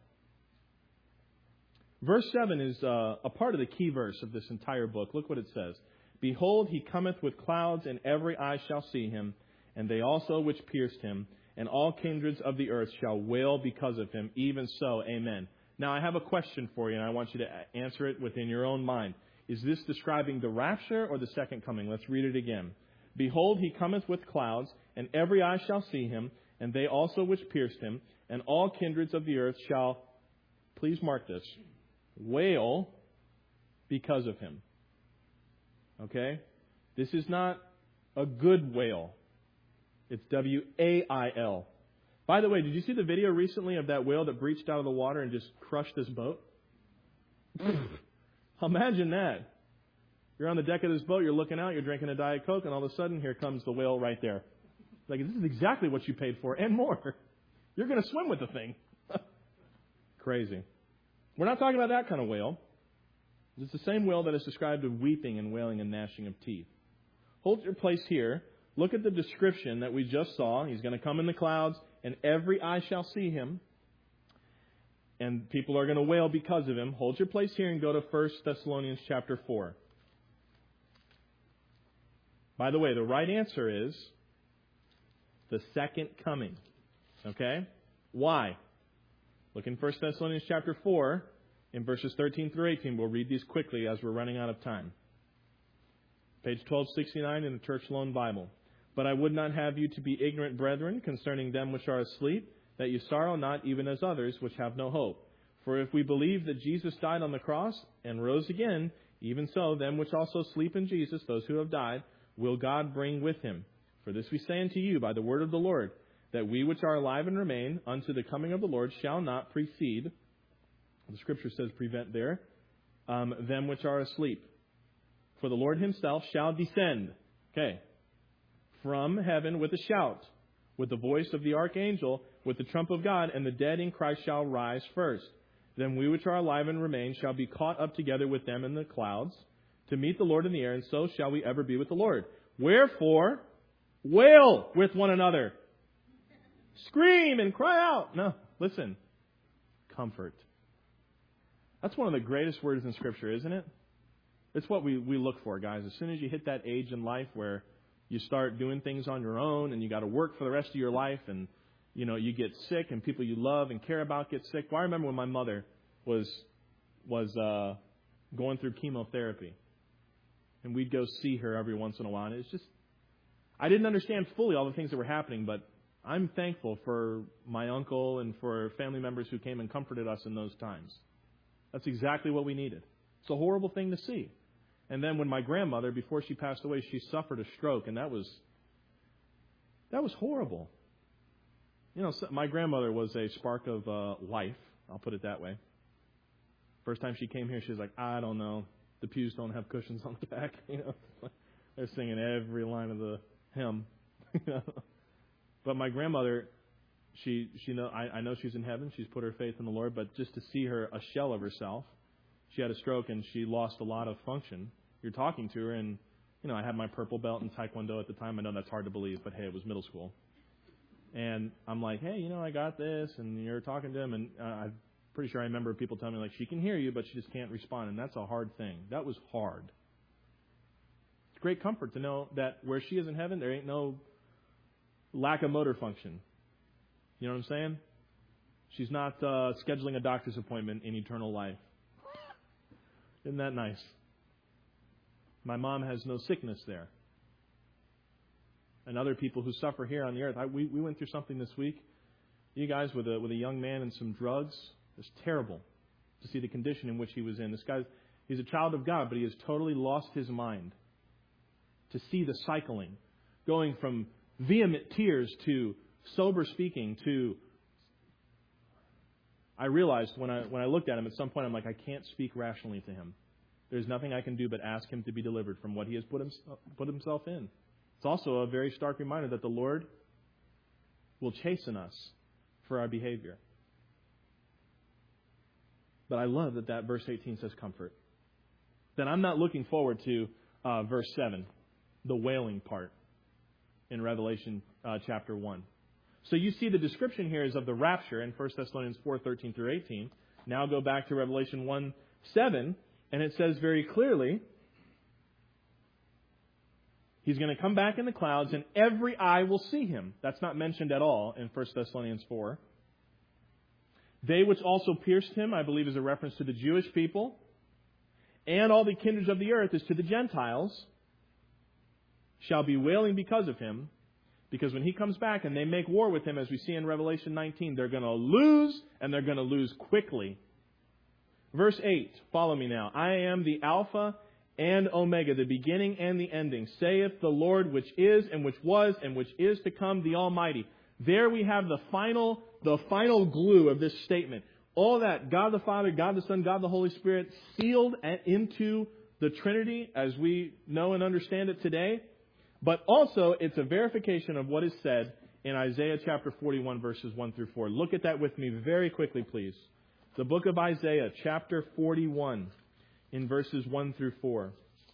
Verse seven is uh, a part of the key verse of this entire book. Look what it says. Behold, He cometh with clouds, and every eye shall see Him, and they also which pierced Him, and all kindreds of the earth shall wail because of Him. Even so, amen. Now, I have a question for you, and I want you to answer it within your own mind. Is this describing the rapture or the second coming? Let's read it again. Behold, He cometh with clouds, and every eye shall see Him, and they also which pierced Him, and all kindreds of the earth shall, please mark this, wail because of Him. Okay? This is not a good wail. It's W A I L. By the way, did you see the video recently of that whale that breached out of the water and just crushed this boat? Imagine that. You're on the deck of this boat, you're looking out, you're drinking a Diet Coke, and all of a sudden, here comes the whale right there. Like, this is exactly what you paid for, and more. You're going to swim with the thing. Crazy. We're not talking about that kind of whale. It's the same whale that is described of weeping and wailing and gnashing of teeth. Hold your place here. Look at the description that we just saw. He's going to come in the clouds, and every eye shall see Him. and people are going to wail because of him. Hold your place here and go to First Thessalonians chapter four. By the way, the right answer is the second coming. Okay? Why? Look in First Thessalonians chapter four, in verses thirteen through eighteen. We'll read these quickly as we're running out of time. Page twelve sixty-nine in the Church Loan Bible. But I would not have you to be ignorant, brethren, concerning them which are asleep, that you sorrow not even as others which have no hope. For if we believe that Jesus died on the cross and rose again, even so them which also sleep in Jesus, those who have died, will God bring with him. For this we say unto you by the word of the Lord, that we which are alive and remain unto the coming of the Lord shall not precede, the Scripture says prevent there, um, them which are asleep. For the Lord himself shall descend, okay, from heaven with a shout, with the voice of the archangel, with the trump of God, and the dead in Christ shall rise first. Then we which are alive and remain shall be caught up together with them in the clouds, to meet the Lord in the air, and so shall we ever be with the Lord. Wherefore, wail with one another. Scream and cry out. No, listen. Comfort. That's one of the greatest words in Scripture, isn't it? It's what we, we look for, guys. As soon as you hit that age in life where you start doing things on your own and you got to work for the rest of your life, and you know you get sick and people you love and care about get sick. Well, I remember when my mother was was uh, going through chemotherapy, and we'd go see her every once in a while. And it's just, I didn't understand fully all the things that were happening, but I'm thankful for my uncle and for family members who came and comforted us in those times. That's exactly what we needed. It's a horrible thing to see. And then when my grandmother, before she passed away, she suffered a stroke, and that was that was horrible. You know, my grandmother was a spark of uh, life. I'll put it that way. First time she came here, she was like, I don't know. The pews don't have cushions on the back. You know, they're singing every line of the hymn. But my grandmother, she she know I, I know she's in heaven. She's put her faith in the Lord. But just to see her, a shell of herself, she had a stroke and she lost a lot of function. You're talking to her, and you know I had my purple belt in Taekwondo at the time. I know that's hard to believe, but hey, it was middle school. And I'm like, hey, you know, I got this, and you're talking to him, and uh, I'm pretty sure I remember people telling me like she can hear you, but she just can't respond, and that's a hard thing. That was hard. It's great comfort to know that where she is in heaven, there ain't no lack of motor function. You know what I'm saying? She's not uh, scheduling a doctor's appointment in eternal life. Isn't that nice? My mom has no sickness there. And other people who suffer here on the earth. I, we, we went through something this week. You guys, with a with a young man and some drugs. It's terrible to see the condition in which he was in. This guy, he's a child of God, but he has totally lost his mind. To see the cycling, going from vehement tears to sober speaking to... I realized when I when I looked at him at some point, I'm like, I can't speak rationally to him. There's nothing I can do but ask him to be delivered from what he has put, him, put himself in. It's also a very stark reminder that the Lord will chasten us for our behavior. But I love that that verse eighteen says comfort. Then I'm not looking forward to uh, verse seven, the wailing part in Revelation uh, chapter one. So you see the description here is of the rapture in First Thessalonians four, thirteen through eighteen. Now go back to Revelation one, seven, and it says very clearly, he's going to come back in the clouds and every eye will see him. That's not mentioned at all in First Thessalonians four. They which also pierced him, I believe, is a reference to the Jewish people. And all the kindreds of the earth is to the Gentiles, shall be wailing because of him. Because when he comes back and they make war with him, as we see in Revelation nineteen, they're going to lose, and they're going to lose quickly. Verse eight, follow me now. I am the Alpha and Omega, the beginning and the ending, saith the Lord, which is and which was and which is to come, the Almighty. There we have the final, the final glue of this statement. All that, God the Father, God the Son, God the Holy Spirit, sealed into the Trinity as we know and understand it today. But also, it's a verification of what is said in Isaiah chapter forty-one, verses one through four. Look at that with me very quickly, please. The book of Isaiah, chapter forty-one, in verses one through four.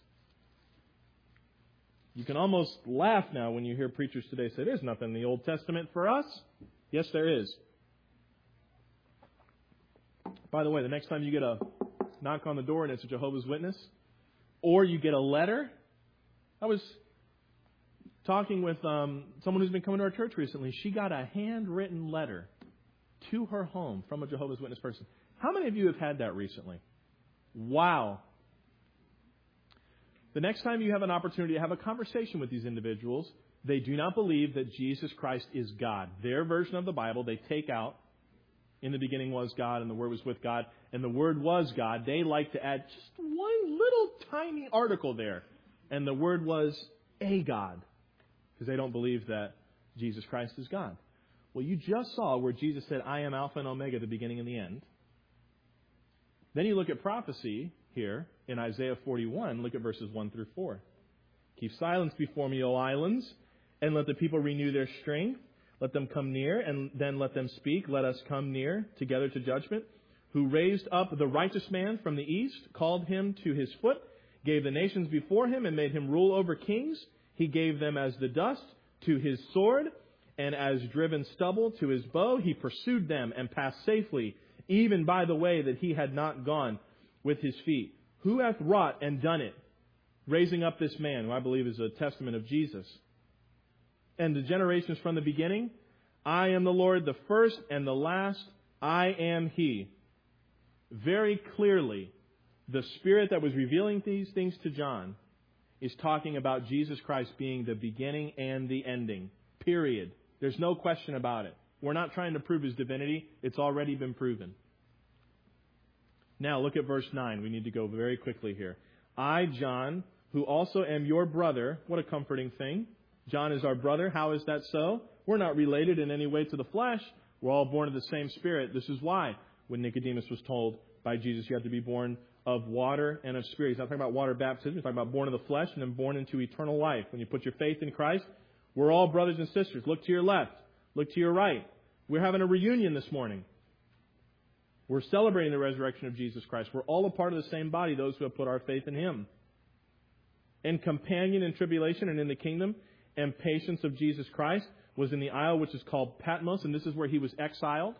You can almost laugh now when you hear preachers today say, there's nothing in the Old Testament for us. Yes, there is. By the way, the next time you get a knock on the door and it's a Jehovah's Witness, or you get a letter. I was talking with um, someone who's been coming to our church recently. She got a handwritten letter to her home from a Jehovah's Witness person. How many of you have had that recently? Wow. The next time you have an opportunity to have a conversation with these individuals, they do not believe that Jesus Christ is God. Their version of the Bible, they take out, in the beginning was God, and the Word was with God, and the Word was God. They like to add just one little tiny article there, and the Word was a God, because they don't believe that Jesus Christ is God. Well, you just saw where Jesus said, I am Alpha and Omega, the beginning and the end. Then you look at prophecy here in Isaiah forty-one. Look at verses one through four. Keep silence before me, O islands, and let the people renew their strength. Let them come near, and then let them speak. Let us come near together to judgment. Who raised up the righteous man from the east, called him to his foot, gave the nations before him, and made him rule over kings. He gave them as the dust to his sword, and as driven stubble to his bow. He pursued them and passed safely, even by the way that he had not gone with his feet. Who hath wrought and done it? Raising up this man, who I believe is a testament of Jesus. And the generations from the beginning, I am the Lord, the first and the last, I am He. Very clearly, the Spirit that was revealing these things to John is talking about Jesus Christ being the beginning and the ending. Period. There's no question about it. We're not trying to prove His divinity. It's already been proven. Now look at verse nine. We need to go very quickly here. I, John, who also am your brother. What a comforting thing. John is our brother. How is that so? We're not related in any way to the flesh. We're all born of the same Spirit. This is why when Nicodemus was told by Jesus you have to be born of water and of Spirit. He's not talking about water baptism. He's talking about born of the flesh and then born into eternal life. When you put your faith in Christ, we're all brothers and sisters. Look to your left. Look to your right. We're having a reunion this morning. We're celebrating the resurrection of Jesus Christ. We're all a part of the same body, those who have put our faith in Him. And companion in tribulation and in the kingdom and patience of Jesus Christ was in the isle which is called Patmos, and this is where he was exiled.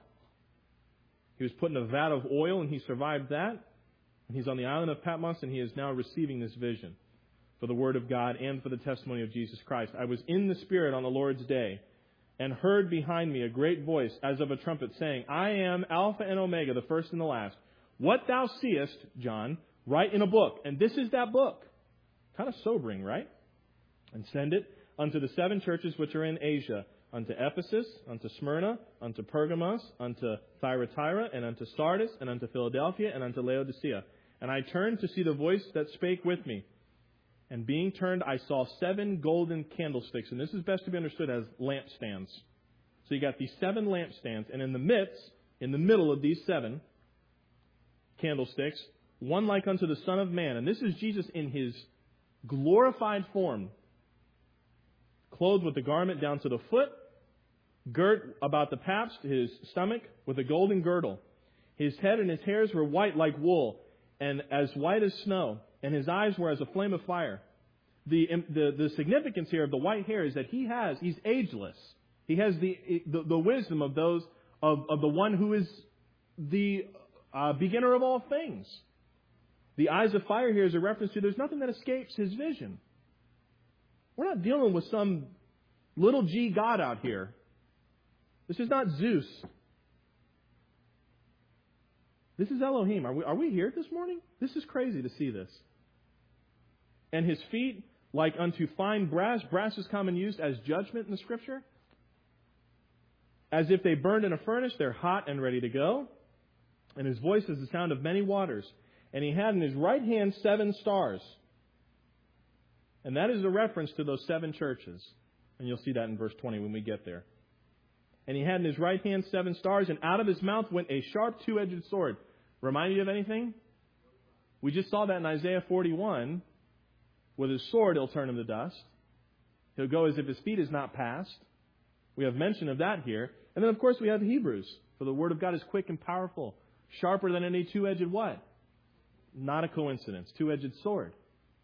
He was put in a vat of oil, and he survived that. And he's on the island of Patmos, and he is now receiving this vision for the Word of God and for the testimony of Jesus Christ. I was in the Spirit on the Lord's day, and heard behind me a great voice as of a trumpet saying, I am Alpha and Omega, the first and the last. What thou seest, John, write in a book. And this is that book. Kind of sobering, right? And send it unto the seven churches which are in Asia, unto Ephesus, unto Smyrna, unto Pergamos, unto Thyatira, and unto Sardis, and unto Philadelphia, and unto Laodicea. And I turned to see the voice that spake with me. And being turned, I saw seven golden candlesticks. And this is best to be understood as lampstands. So you got these seven lampstands. And in the midst, in the middle of these seven candlesticks, one like unto the Son of Man. And this is Jesus in His glorified form, clothed with the garment down to the foot, girt about the paps, his stomach, with a golden girdle. His head and his hairs were white like wool, and as white as snow, and his eyes were as a flame of fire. The, the, the significance here of the white hair is that he has, he's ageless. He has the, the, the wisdom of those, of, of the one who is the uh, beginner of all things. The eyes of fire here is a reference to there's nothing that escapes his vision. We're not dealing with some little g God out here. This is not Zeus. This is Elohim. Are we, are we here this morning? This is crazy to see this. And his feet like unto fine brass. Brass is common used as judgment in the Scripture. As if they burned in a furnace, they're hot and ready to go. And his voice is the sound of many waters. And he had in his right hand seven stars. And that is a reference to those seven churches. And you'll see that in verse twenty when we get there. And he had in his right hand seven stars, and out of his mouth went a sharp two-edged sword. Remind you of anything? We just saw that in Isaiah forty-one. With his sword, he'll turn him to dust. He'll go as if his feet is not passed. We have mention of that here. And then, of course, we have Hebrews. For the word of God is quick and powerful, sharper than any two-edged what? Not a coincidence. Two-edged sword.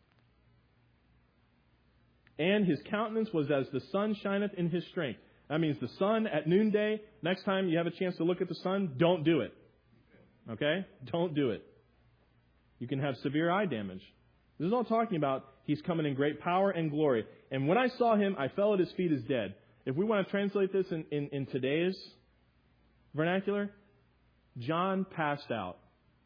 And his countenance was as the sun shineth in his strength. That means the sun at noonday. Next time you have a chance to look at the sun, don't do it. Okay? Don't do it. You can have severe eye damage. This is all talking about He's coming in great power and glory. And when I saw Him, I fell at His feet as dead. If we want to translate this in, in, in today's vernacular, John passed out.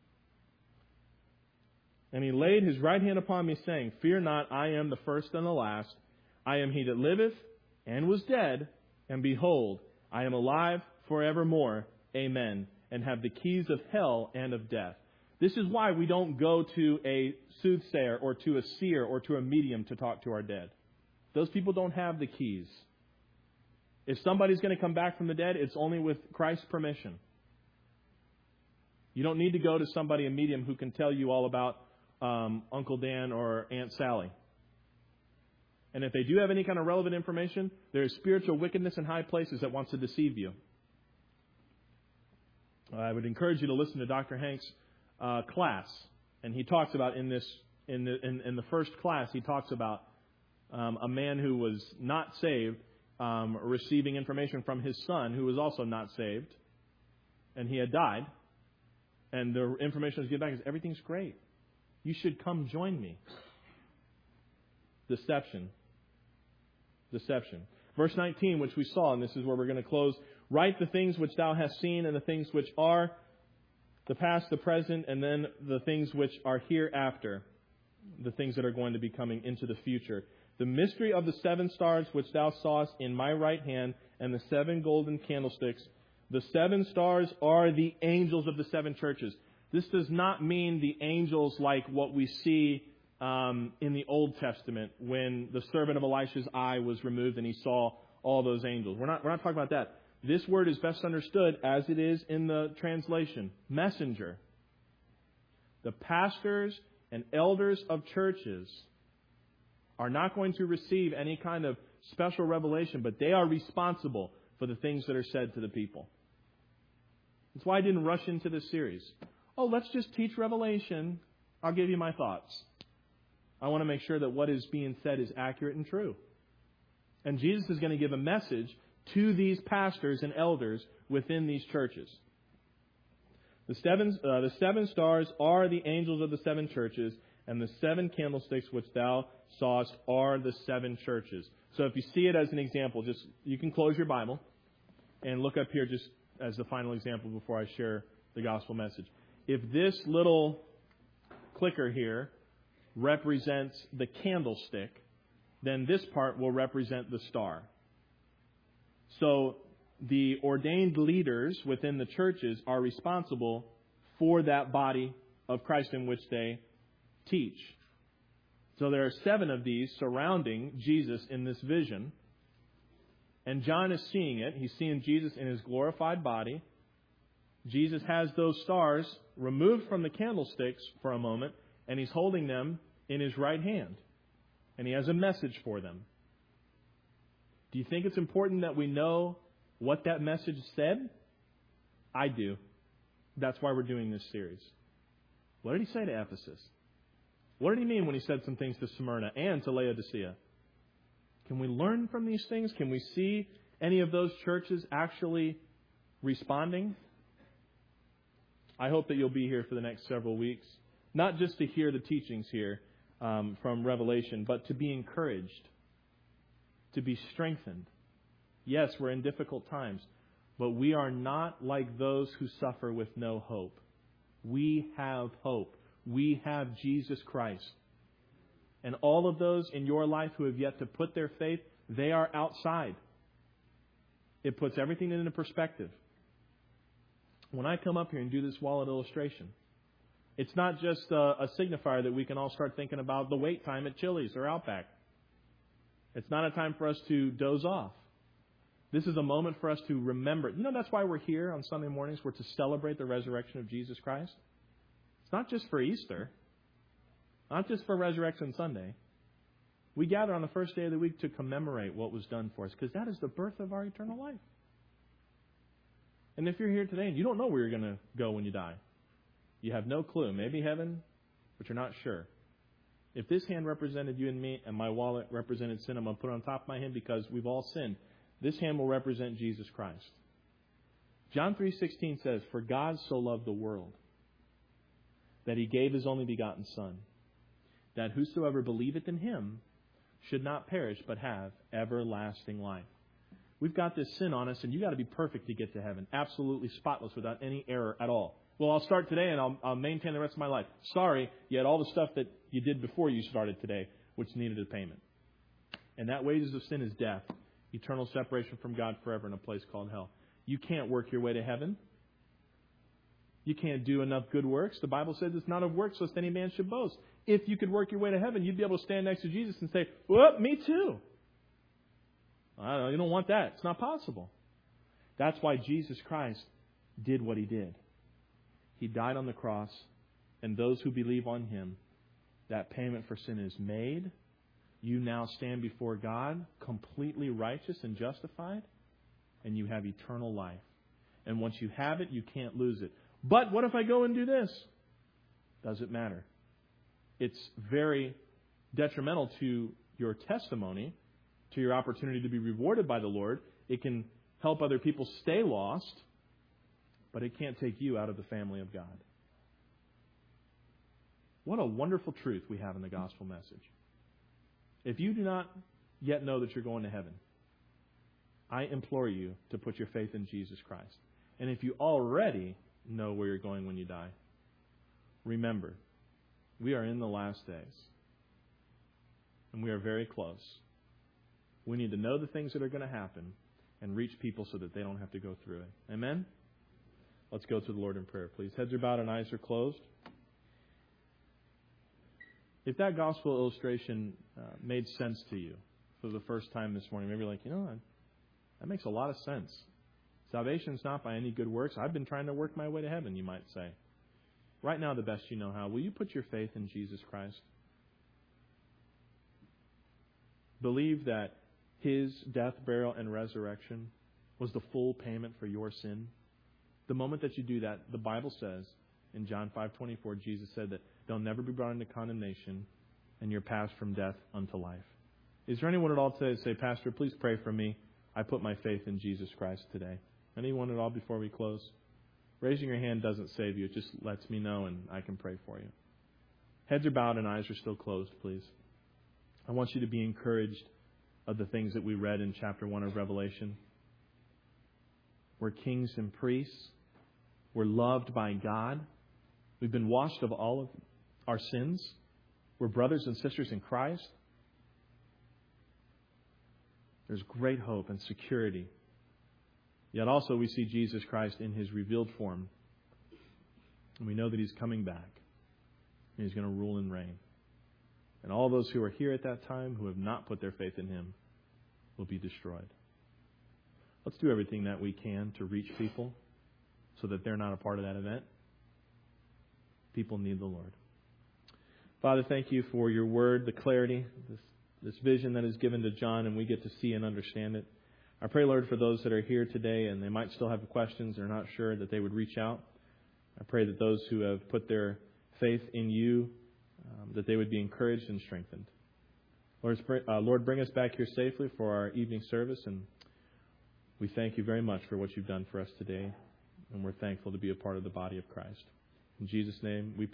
And He laid His right hand upon me, saying, Fear not, I am the first and the last. I am He that liveth and was dead, and behold, I am alive forevermore. Amen. And have the keys of hell and of death. This is why we don't go to a soothsayer or to a seer or to a medium to talk to our dead. Those people don't have the keys. If somebody's going to come back from the dead, it's only with Christ's permission. You don't need to go to somebody, a medium, who can tell you all about um, Uncle Dan or Aunt Sally. And if they do have any kind of relevant information, there is spiritual wickedness in high places that wants to deceive you. I would encourage you to listen to Doctor Hank's uh, class, and he talks about in this in the in, in the first class he talks about um, a man who was not saved um, receiving information from his son who was also not saved, and he had died, and the information was given back is everything's great. You should come join me. Deception. Deception. Verse nineteen, which we saw, and this is where we're going to close. Write the things which thou hast seen, and the things which are the past, the present, and then the things which are hereafter, the things that are going to be coming into the future. The mystery of the seven stars which thou sawest in my right hand, and the seven golden candlesticks. The seven stars are the angels of the seven churches. This does not mean the angels like what we see um, in the Old Testament when the servant of Elisha's eye was removed and he saw all those angels. We're not, we're not talking about that. This word is best understood as it is in the translation. Messenger. The pastors and elders of churches are not going to receive any kind of special revelation, but they are responsible for the things that are said to the people. That's why I didn't rush into this series. Oh, let's just teach Revelation. I'll give you my thoughts. I want to make sure that what is being said is accurate and true. And Jesus is going to give a message to these pastors and elders within these churches. The seven, uh, the seven stars are the angels of the seven churches, and the seven candlesticks which thou sawest are the seven churches. So if you see it as an example, just you can close your Bible and look up here just as the final example before I share the gospel message. If this little clicker here represents the candlestick, then this part will represent the star. So the ordained leaders within the churches are responsible for that body of Christ in which they teach. So there are seven of these surrounding Jesus in this vision. And John is seeing it. He's seeing Jesus in His glorified body. Jesus has those stars removed from the candlesticks for a moment, and He's holding them in His right hand. And He has a message for them. Do you think it's important that we know what that message said? I do. That's why we're doing this series. What did He say to Ephesus? What did He mean when He said some things to Smyrna and to Laodicea? Can we learn from these things? Can we see any of those churches actually responding? I hope that you'll be here for the next several weeks, not just to hear the teachings here um, from Revelation, but to be encouraged, to be strengthened. Yes, we're in difficult times, but we are not like those who suffer with no hope. We have hope. We have Jesus Christ. And all of those in your life who have yet to put their faith, they are outside. It puts everything into perspective. When I come up here and do this wallet illustration, it's not just a, a signifier that we can all start thinking about the wait time at Chili's or Outback. It's not a time for us to doze off. This is a moment for us to remember. You know, that's why we're here on Sunday mornings. We're to celebrate the resurrection of Jesus Christ. It's not just for Easter. Not just for Resurrection Sunday. We gather on the first day of the week to commemorate what was done for us, because that is the birth of our eternal life. And if you're here today and you don't know where you're going to go when you die, you have no clue. Maybe heaven, but you're not sure. If this hand represented you and me and my wallet represented sin, I'm going to put it on top of my hand because we've all sinned. This hand will represent Jesus Christ. John three sixteen says, "For God so loved the world that He gave His only begotten Son, that whosoever believeth in Him should not perish, but have everlasting life. We've got this sin on us, and you've got to be perfect to get to heaven. Absolutely spotless, without any error at all. Well, I'll start today, and I'll, I'll maintain the rest of my life. Sorry, you had all the stuff that you did before you started today, which needed a payment. And that wages of sin is death, eternal separation from God forever in a place called hell. You can't work your way to heaven. You can't do enough good works. The Bible says it's not of works lest any man should boast. If you could work your way to heaven, you'd be able to stand next to Jesus and say, well, me too. I don't know, you don't want that. It's not possible. That's why Jesus Christ did what He did. He died on the cross, and those who believe on Him, that payment for sin is made. You now stand before God completely righteous and justified, and you have eternal life. And once you have it, you can't lose it. But what if I go and do this? Doesn't matter. It's very detrimental to your testimony, to your opportunity to be rewarded by the Lord. It can help other people stay lost, but it can't take you out of the family of God. What a wonderful truth we have in the gospel message. If you do not yet know that you're going to heaven, I implore you to put your faith in Jesus Christ. And if you already know where you're going when you die, remember, we are in the last days. And we are very close. We need to know the things that are going to happen and reach people so that they don't have to go through it. Amen? Let's go to the Lord in prayer, please. Heads are bowed and eyes are closed. If that gospel illustration uh, made sense to you for the first time this morning, maybe you're like, you know, that makes a lot of sense. Salvation is not by any good works. I've been trying to work my way to heaven, you might say. Right now, the best you know how, will you put your faith in Jesus Christ? Believe that His death, burial, and resurrection was the full payment for your sin. The moment that you do that, the Bible says in John five twenty-four, Jesus said that they'll never be brought into condemnation, and you're passed from death unto life. Is there anyone at all today that say, Pastor, please pray for me. I put my faith in Jesus Christ today. Anyone at all before we close? Raising your hand doesn't save you. It just lets me know, and I can pray for you. Heads are bowed and eyes are still closed, please. I want you to be encouraged of the things that we read in chapter one of Revelation. We're kings and priests. We're loved by God. We've been washed of all of our sins. We're brothers and sisters in Christ. There's great hope and security. Yet also we see Jesus Christ in His revealed form. And we know that He's coming back. And He's going to rule and reign. And all those who are here at that time who have not put their faith in Him will be destroyed. Let's do everything that we can to reach people so that they're not a part of that event. People need the Lord. Father, thank You for Your word, the clarity, this, this vision that is given to John, and we get to see and understand it. I pray, Lord, for those that are here today and they might still have questions, they're not sure, that they would reach out. I pray that those who have put their faith in You, um, that they would be encouraged and strengthened. Lord, uh, Lord, bring us back here safely for our evening service, and we thank You very much for what You've done for us today, and we're thankful to be a part of the body of Christ. In Jesus' name, we pray.